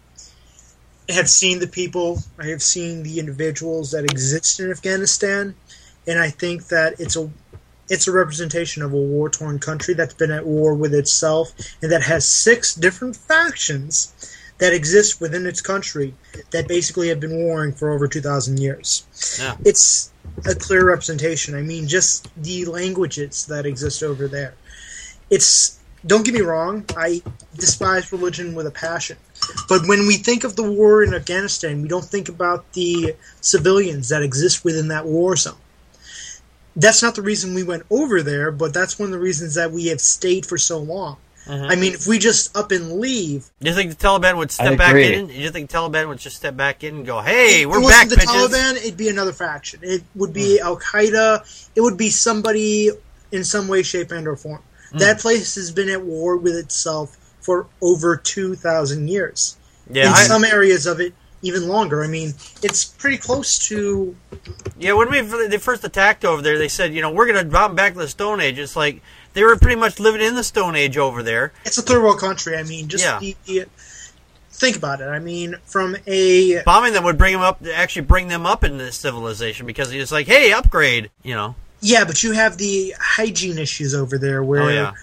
Speaker 9: have seen the people. I have seen the individuals that exist in Afghanistan, and I think that it's a representation of a war-torn country that's been at war with itself and that has 6 different factions that exist within its country that basically have been warring for over 2,000 years.
Speaker 1: Yeah.
Speaker 9: It's a clear representation. I mean, just the languages that exist over there. Don't get me wrong, I despise religion with a passion. But when we think of the war in Afghanistan, we don't think about the civilians that exist within that war zone. That's not the reason we went over there, but that's one of the reasons that we have stayed for so long. Mm-hmm. I mean, if we just up and leave...
Speaker 1: Do you think the Taliban would step back in? Do you think the Taliban would just step back in and go, hey, we're back, bitches?
Speaker 9: If it wasn't the Taliban, it'd be another faction. It would be Al-Qaeda. It would be somebody in some way, shape, and or form. That place has been at war with itself for over 2,000 years. Yeah, in some areas of it, even longer. I mean, it's pretty close to...
Speaker 1: Yeah, when they first attacked over there, they said, we're going to bomb back to the Stone Age. It's like they were pretty much living in the Stone Age over there.
Speaker 9: It's a third world country. I mean, think about it. I mean, from a...
Speaker 1: Bombing them would bring them up into civilization, because it's like, hey, upgrade,
Speaker 9: Yeah, but you have the hygiene issues over there where...
Speaker 1: Oh, yeah.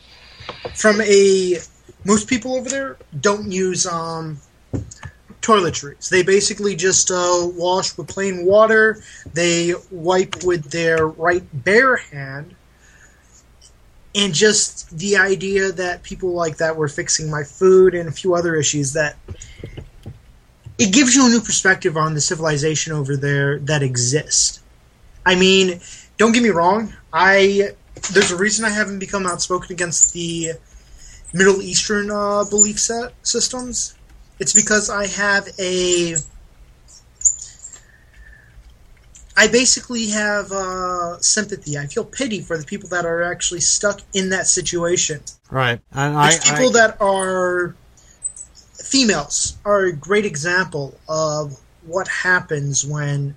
Speaker 9: Most people over there don't use toiletries. They basically just wash with plain water. They wipe with their right bare hand. And just the idea that people like that were fixing my food and a few other issues, that it gives you a new perspective on the civilization over there that exists. I mean, don't get me wrong. There's a reason I haven't become outspoken against the Middle Eastern belief systems. It's because I basically have sympathy. I feel pity for the people that are actually stuck in that situation.
Speaker 1: Right.
Speaker 9: There's people that are... Females are a great example of what happens when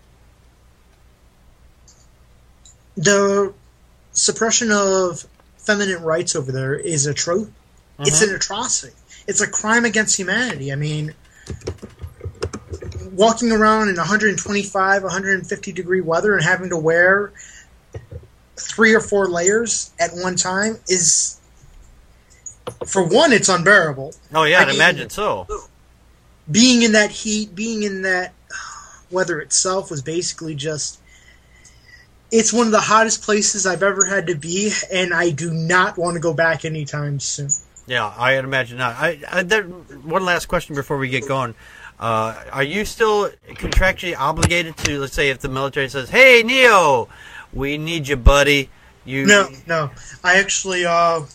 Speaker 9: the suppression of feminine rights over there is It's an atrocity. It's a crime against humanity. I mean, walking around in 125, 150 degree weather and having to wear 3 or 4 layers at one time is, for one, it's unbearable.
Speaker 1: Oh yeah, I'd imagine so.
Speaker 9: Being in that heat, being in that weather itself was basically just... It's one of the hottest places I've ever had to be, and I do not want to go back anytime soon.
Speaker 1: Yeah, I'd imagine not. One last question before we get going. Are you still contractually obligated to, let's say, if the military says, "Hey, Neo, we need you, buddy"?
Speaker 9: No. I actually...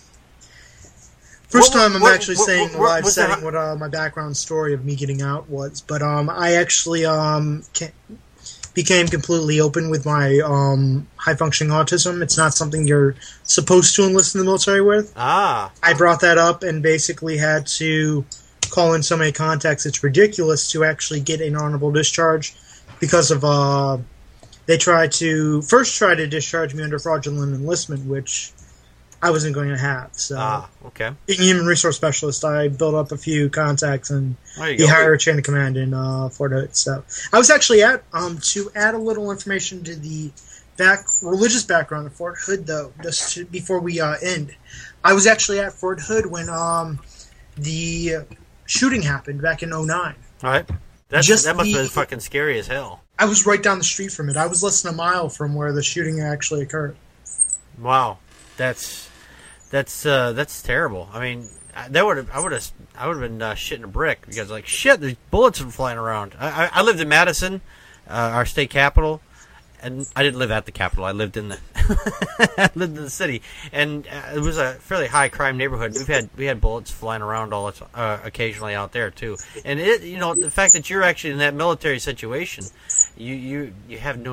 Speaker 9: First time I'm actually saying the live setting what my background story of me getting out was. But I actually became completely open with my high-functioning autism. It's not something you're supposed to enlist in the military with.
Speaker 1: I
Speaker 9: brought that up and basically had to call in so many contacts. It's ridiculous to actually get an honorable discharge because of they tried to discharge me under fraudulent enlistment, which I wasn't going to have. So,
Speaker 1: okay.
Speaker 9: Being a human resource specialist, I built up a few contacts and the higher chain of command in Fort Hood. So I was actually to add a little information to the religious background of Fort Hood, though, just before we end. I was actually at Fort Hood when the shooting happened back in 2009.
Speaker 1: All right. That must have been fucking scary as hell.
Speaker 9: I was right down the street from it. I was less than a mile from where the shooting actually occurred.
Speaker 1: Wow. That's terrible. I mean, I would have been shitting a brick because, like, shit, there's bullets are flying around. I lived in Madison, our state capital, and I didn't live at the capital. I lived in the city, and it was a fairly high crime neighborhood. We had bullets flying around occasionally out there too. And the fact that you're actually in that military situation, you have no.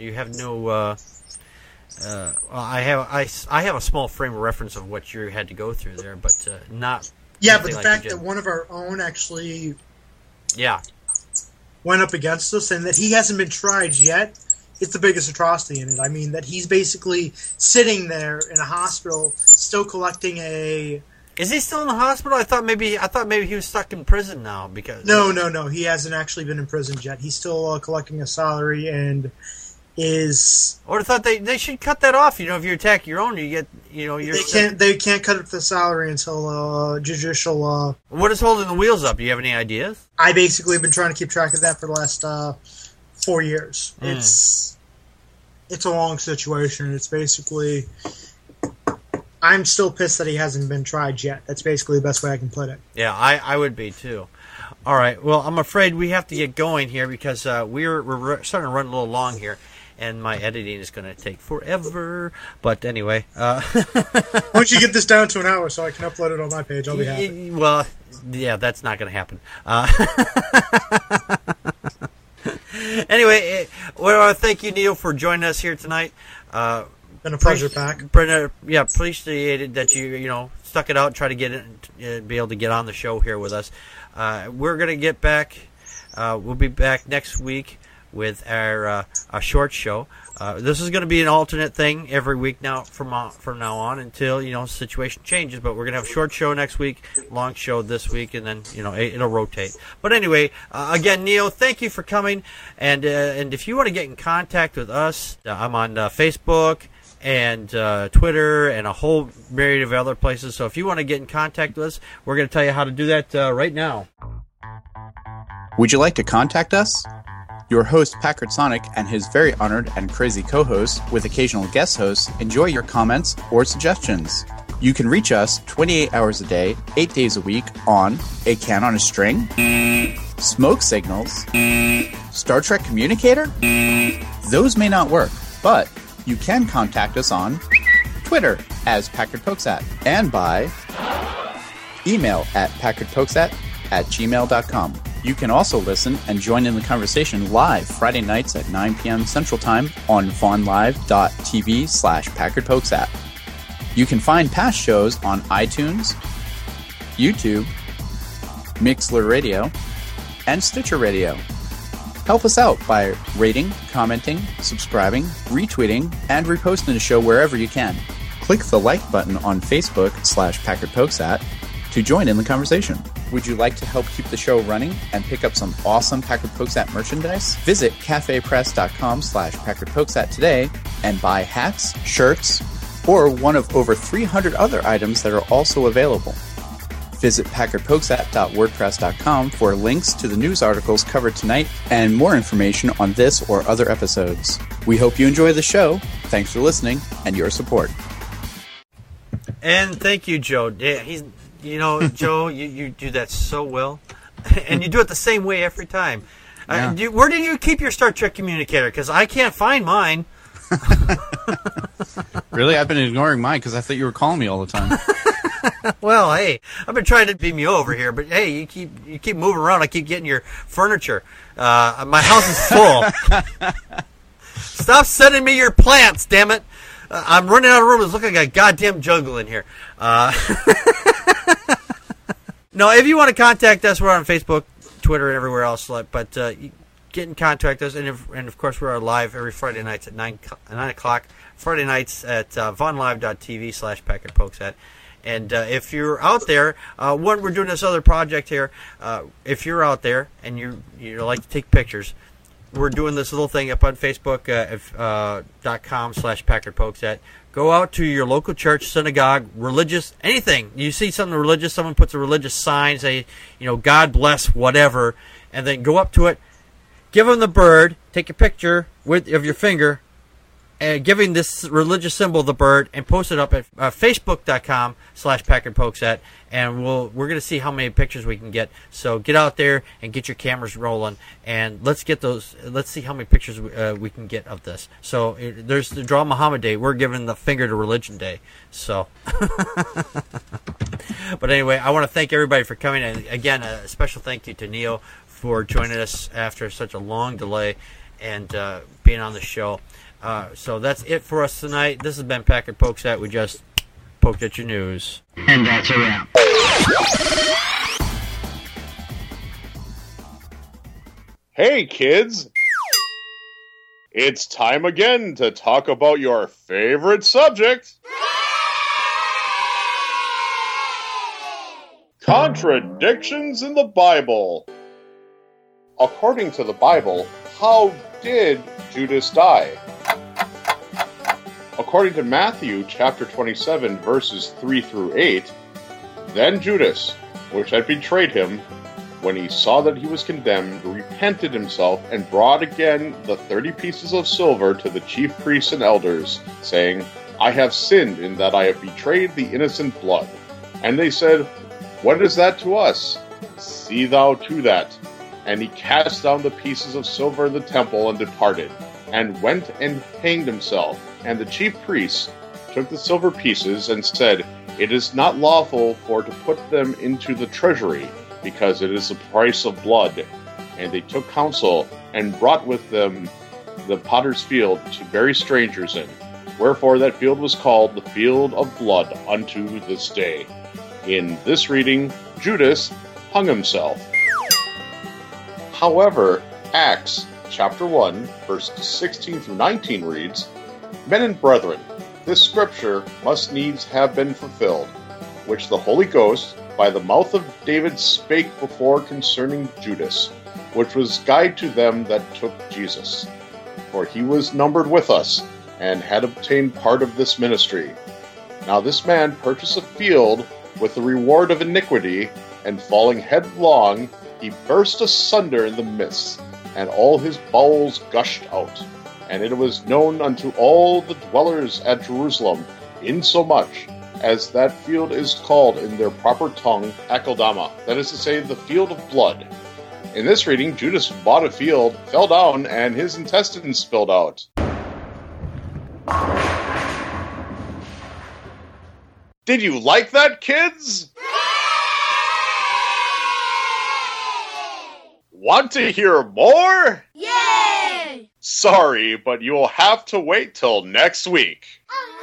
Speaker 1: I have a small frame of reference of what you had to go through there, but not.
Speaker 9: Yeah, but the fact that one of our own actually, went up against us, and that he hasn't been tried yet, is the biggest atrocity in it. I mean, that he's basically sitting there in a hospital, still collecting a.
Speaker 1: Is he still in the hospital? I thought maybe he was stuck in prison now because.
Speaker 9: No. He hasn't actually been imprisoned yet. He's still collecting a salary and. I
Speaker 1: would have thought they should cut that off. If you attack your own, you get
Speaker 9: They can't cut it the salary until judicial.
Speaker 1: What is holding the wheels up? Do you have any ideas?
Speaker 9: I basically have been trying to keep track of that for the last 4 years. It's a long situation. It's basically. I'm still pissed that he hasn't been tried yet. That's basically the best way I can put it.
Speaker 1: Yeah, I would be too. All right. Well, I'm afraid we have to get going here because we're starting to run a little long here. And my editing is going to take forever. But anyway.
Speaker 9: Once you get this down to an hour so I can upload it on my page, I'll be happy.
Speaker 1: Well, yeah, that's not going to happen. Anyway, well, thank you, Neil, for joining us here tonight.
Speaker 9: Been a pleasure, Pac.
Speaker 1: Appreciated that you stuck it out and try to be able to get on the show here with us. We're going to get back We'll be back next week with our short show. This is going to be an alternate thing every week now from now on until situation changes. But we're going to have a short show next week, long show this week, and then it'll rotate. But anyway, again, Neil, thank you for coming. And if you want to get in contact with us, I'm on Facebook and Twitter and a whole myriad of other places. So if you want to get in contact with us, we're going to tell you how to do that right now.
Speaker 12: Would you like to contact us? Your host, Packard Sonic, and his very honored and crazy co-host, with occasional guest hosts, enjoy your comments or suggestions. You can reach us 28 hours a day, 8 days a week on A Can on a String, Smoke Signals, Star Trek Communicator. Those may not work, but you can contact us on Twitter as Packard Pokesat and by email at packardpokesat@gmail.com. You can also listen and join in the conversation live Friday nights at 9 p.m. Central Time on vonlive.tv/PackardPokesat. You can find past shows on iTunes, YouTube, Mixlr Radio, and Stitcher Radio. Help us out by rating, commenting, subscribing, retweeting, and reposting the show wherever you can. Click the like button on Facebook/PackardPokesat to join in the conversation. Would you like to help keep the show running and pick up some awesome Packard Pokesat merchandise? Visit cafepress.com/PackardPokesat today and buy hats, shirts, or one of over 300 other items that are also available. Visit packardpokesat.wordpress.com for links to the news articles covered tonight and more information on this or other episodes. We hope you enjoy the show. Thanks for listening and your support.
Speaker 1: And thank you, Joe. Yeah, Joe, you do that so well, and you do it the same way every time.
Speaker 12: Yeah.
Speaker 1: Where do you keep your Star Trek communicator? Because I can't find mine.
Speaker 12: Really? I've been ignoring mine because I thought you were calling me all the time.
Speaker 1: Well, hey, I've been trying to beam you over here, but hey, you keep moving around. I keep getting your furniture. My house is full. Stop sending me your plants, damn it! I'm running out of room. It's looking like a goddamn jungle in here. No, if you want to contact us, we're on Facebook, Twitter, and everywhere else. But get in contact with us, and of course, we're live every Friday nights at 9 o'clock. Friday nights at vonlive.tv/PackardPokesat. And if you're out there, we're doing this other project here. If you're out there and you like to take pictures, we're doing this little thing up on Facebook, .com/PackardPokesat. Go out to your local church, synagogue, religious, anything. You see something religious, someone puts a religious sign, say, God bless, whatever, and then go up to it, give them the bird, take a picture of your finger, and giving this religious symbol the bird, and post it up at facebook.com/PackardPokesat, and we're going to see how many pictures we can get. So get out there and get your cameras rolling, and let's see how many pictures we can get of this. So there's the Draw Muhammad Day. We're giving the finger to religion day. So, but anyway, I want to thank everybody for coming, and again, a special thank you to Neo for joining us after such a long delay and being on the show. So that's it for us tonight. This has been Packard Pokesat. We just poked at your news.
Speaker 11: And that's a wrap.
Speaker 3: Hey, kids! It's time again to talk about your favorite subject. Contradictions in the Bible. According to the Bible, how did Judas die? According to Matthew chapter 27, verses 3 through 8, then Judas, which had betrayed him, when he saw that he was condemned, repented himself and brought again the 30 pieces of silver to the chief priests and elders, saying, I have sinned in that I have betrayed the innocent blood. And they said, What is that to us? See thou to that. And he cast down the pieces of silver in the temple and departed, and went and hanged himself. And the chief priests took the silver pieces and said, It is not lawful for to put them into the treasury, because it is the price of blood. And they took counsel, and brought with them the potter's field to bury strangers in. Wherefore that field was called the field of blood unto this day. In this reading, Judas hung himself. However, Acts chapter 1, verses 16 through 19 reads, Men and brethren, this scripture must needs have been fulfilled, which the Holy Ghost by the mouth of David spake before concerning Judas, which was guide to them that took Jesus. For he was numbered with us, and had obtained part of this ministry. Now this man purchased a field with the reward of iniquity, and falling headlong, he burst asunder in the midst, and all his bowels gushed out. And it was known unto all the dwellers at Jerusalem, insomuch as that field is called in their proper tongue Akeldama, that is to say, the field of blood. In this reading, Judas bought a field, fell down, and his intestines spilled out. Did you like that, kids? Want to hear more?
Speaker 14: Yay!
Speaker 3: Sorry, but you'll have to wait till next week.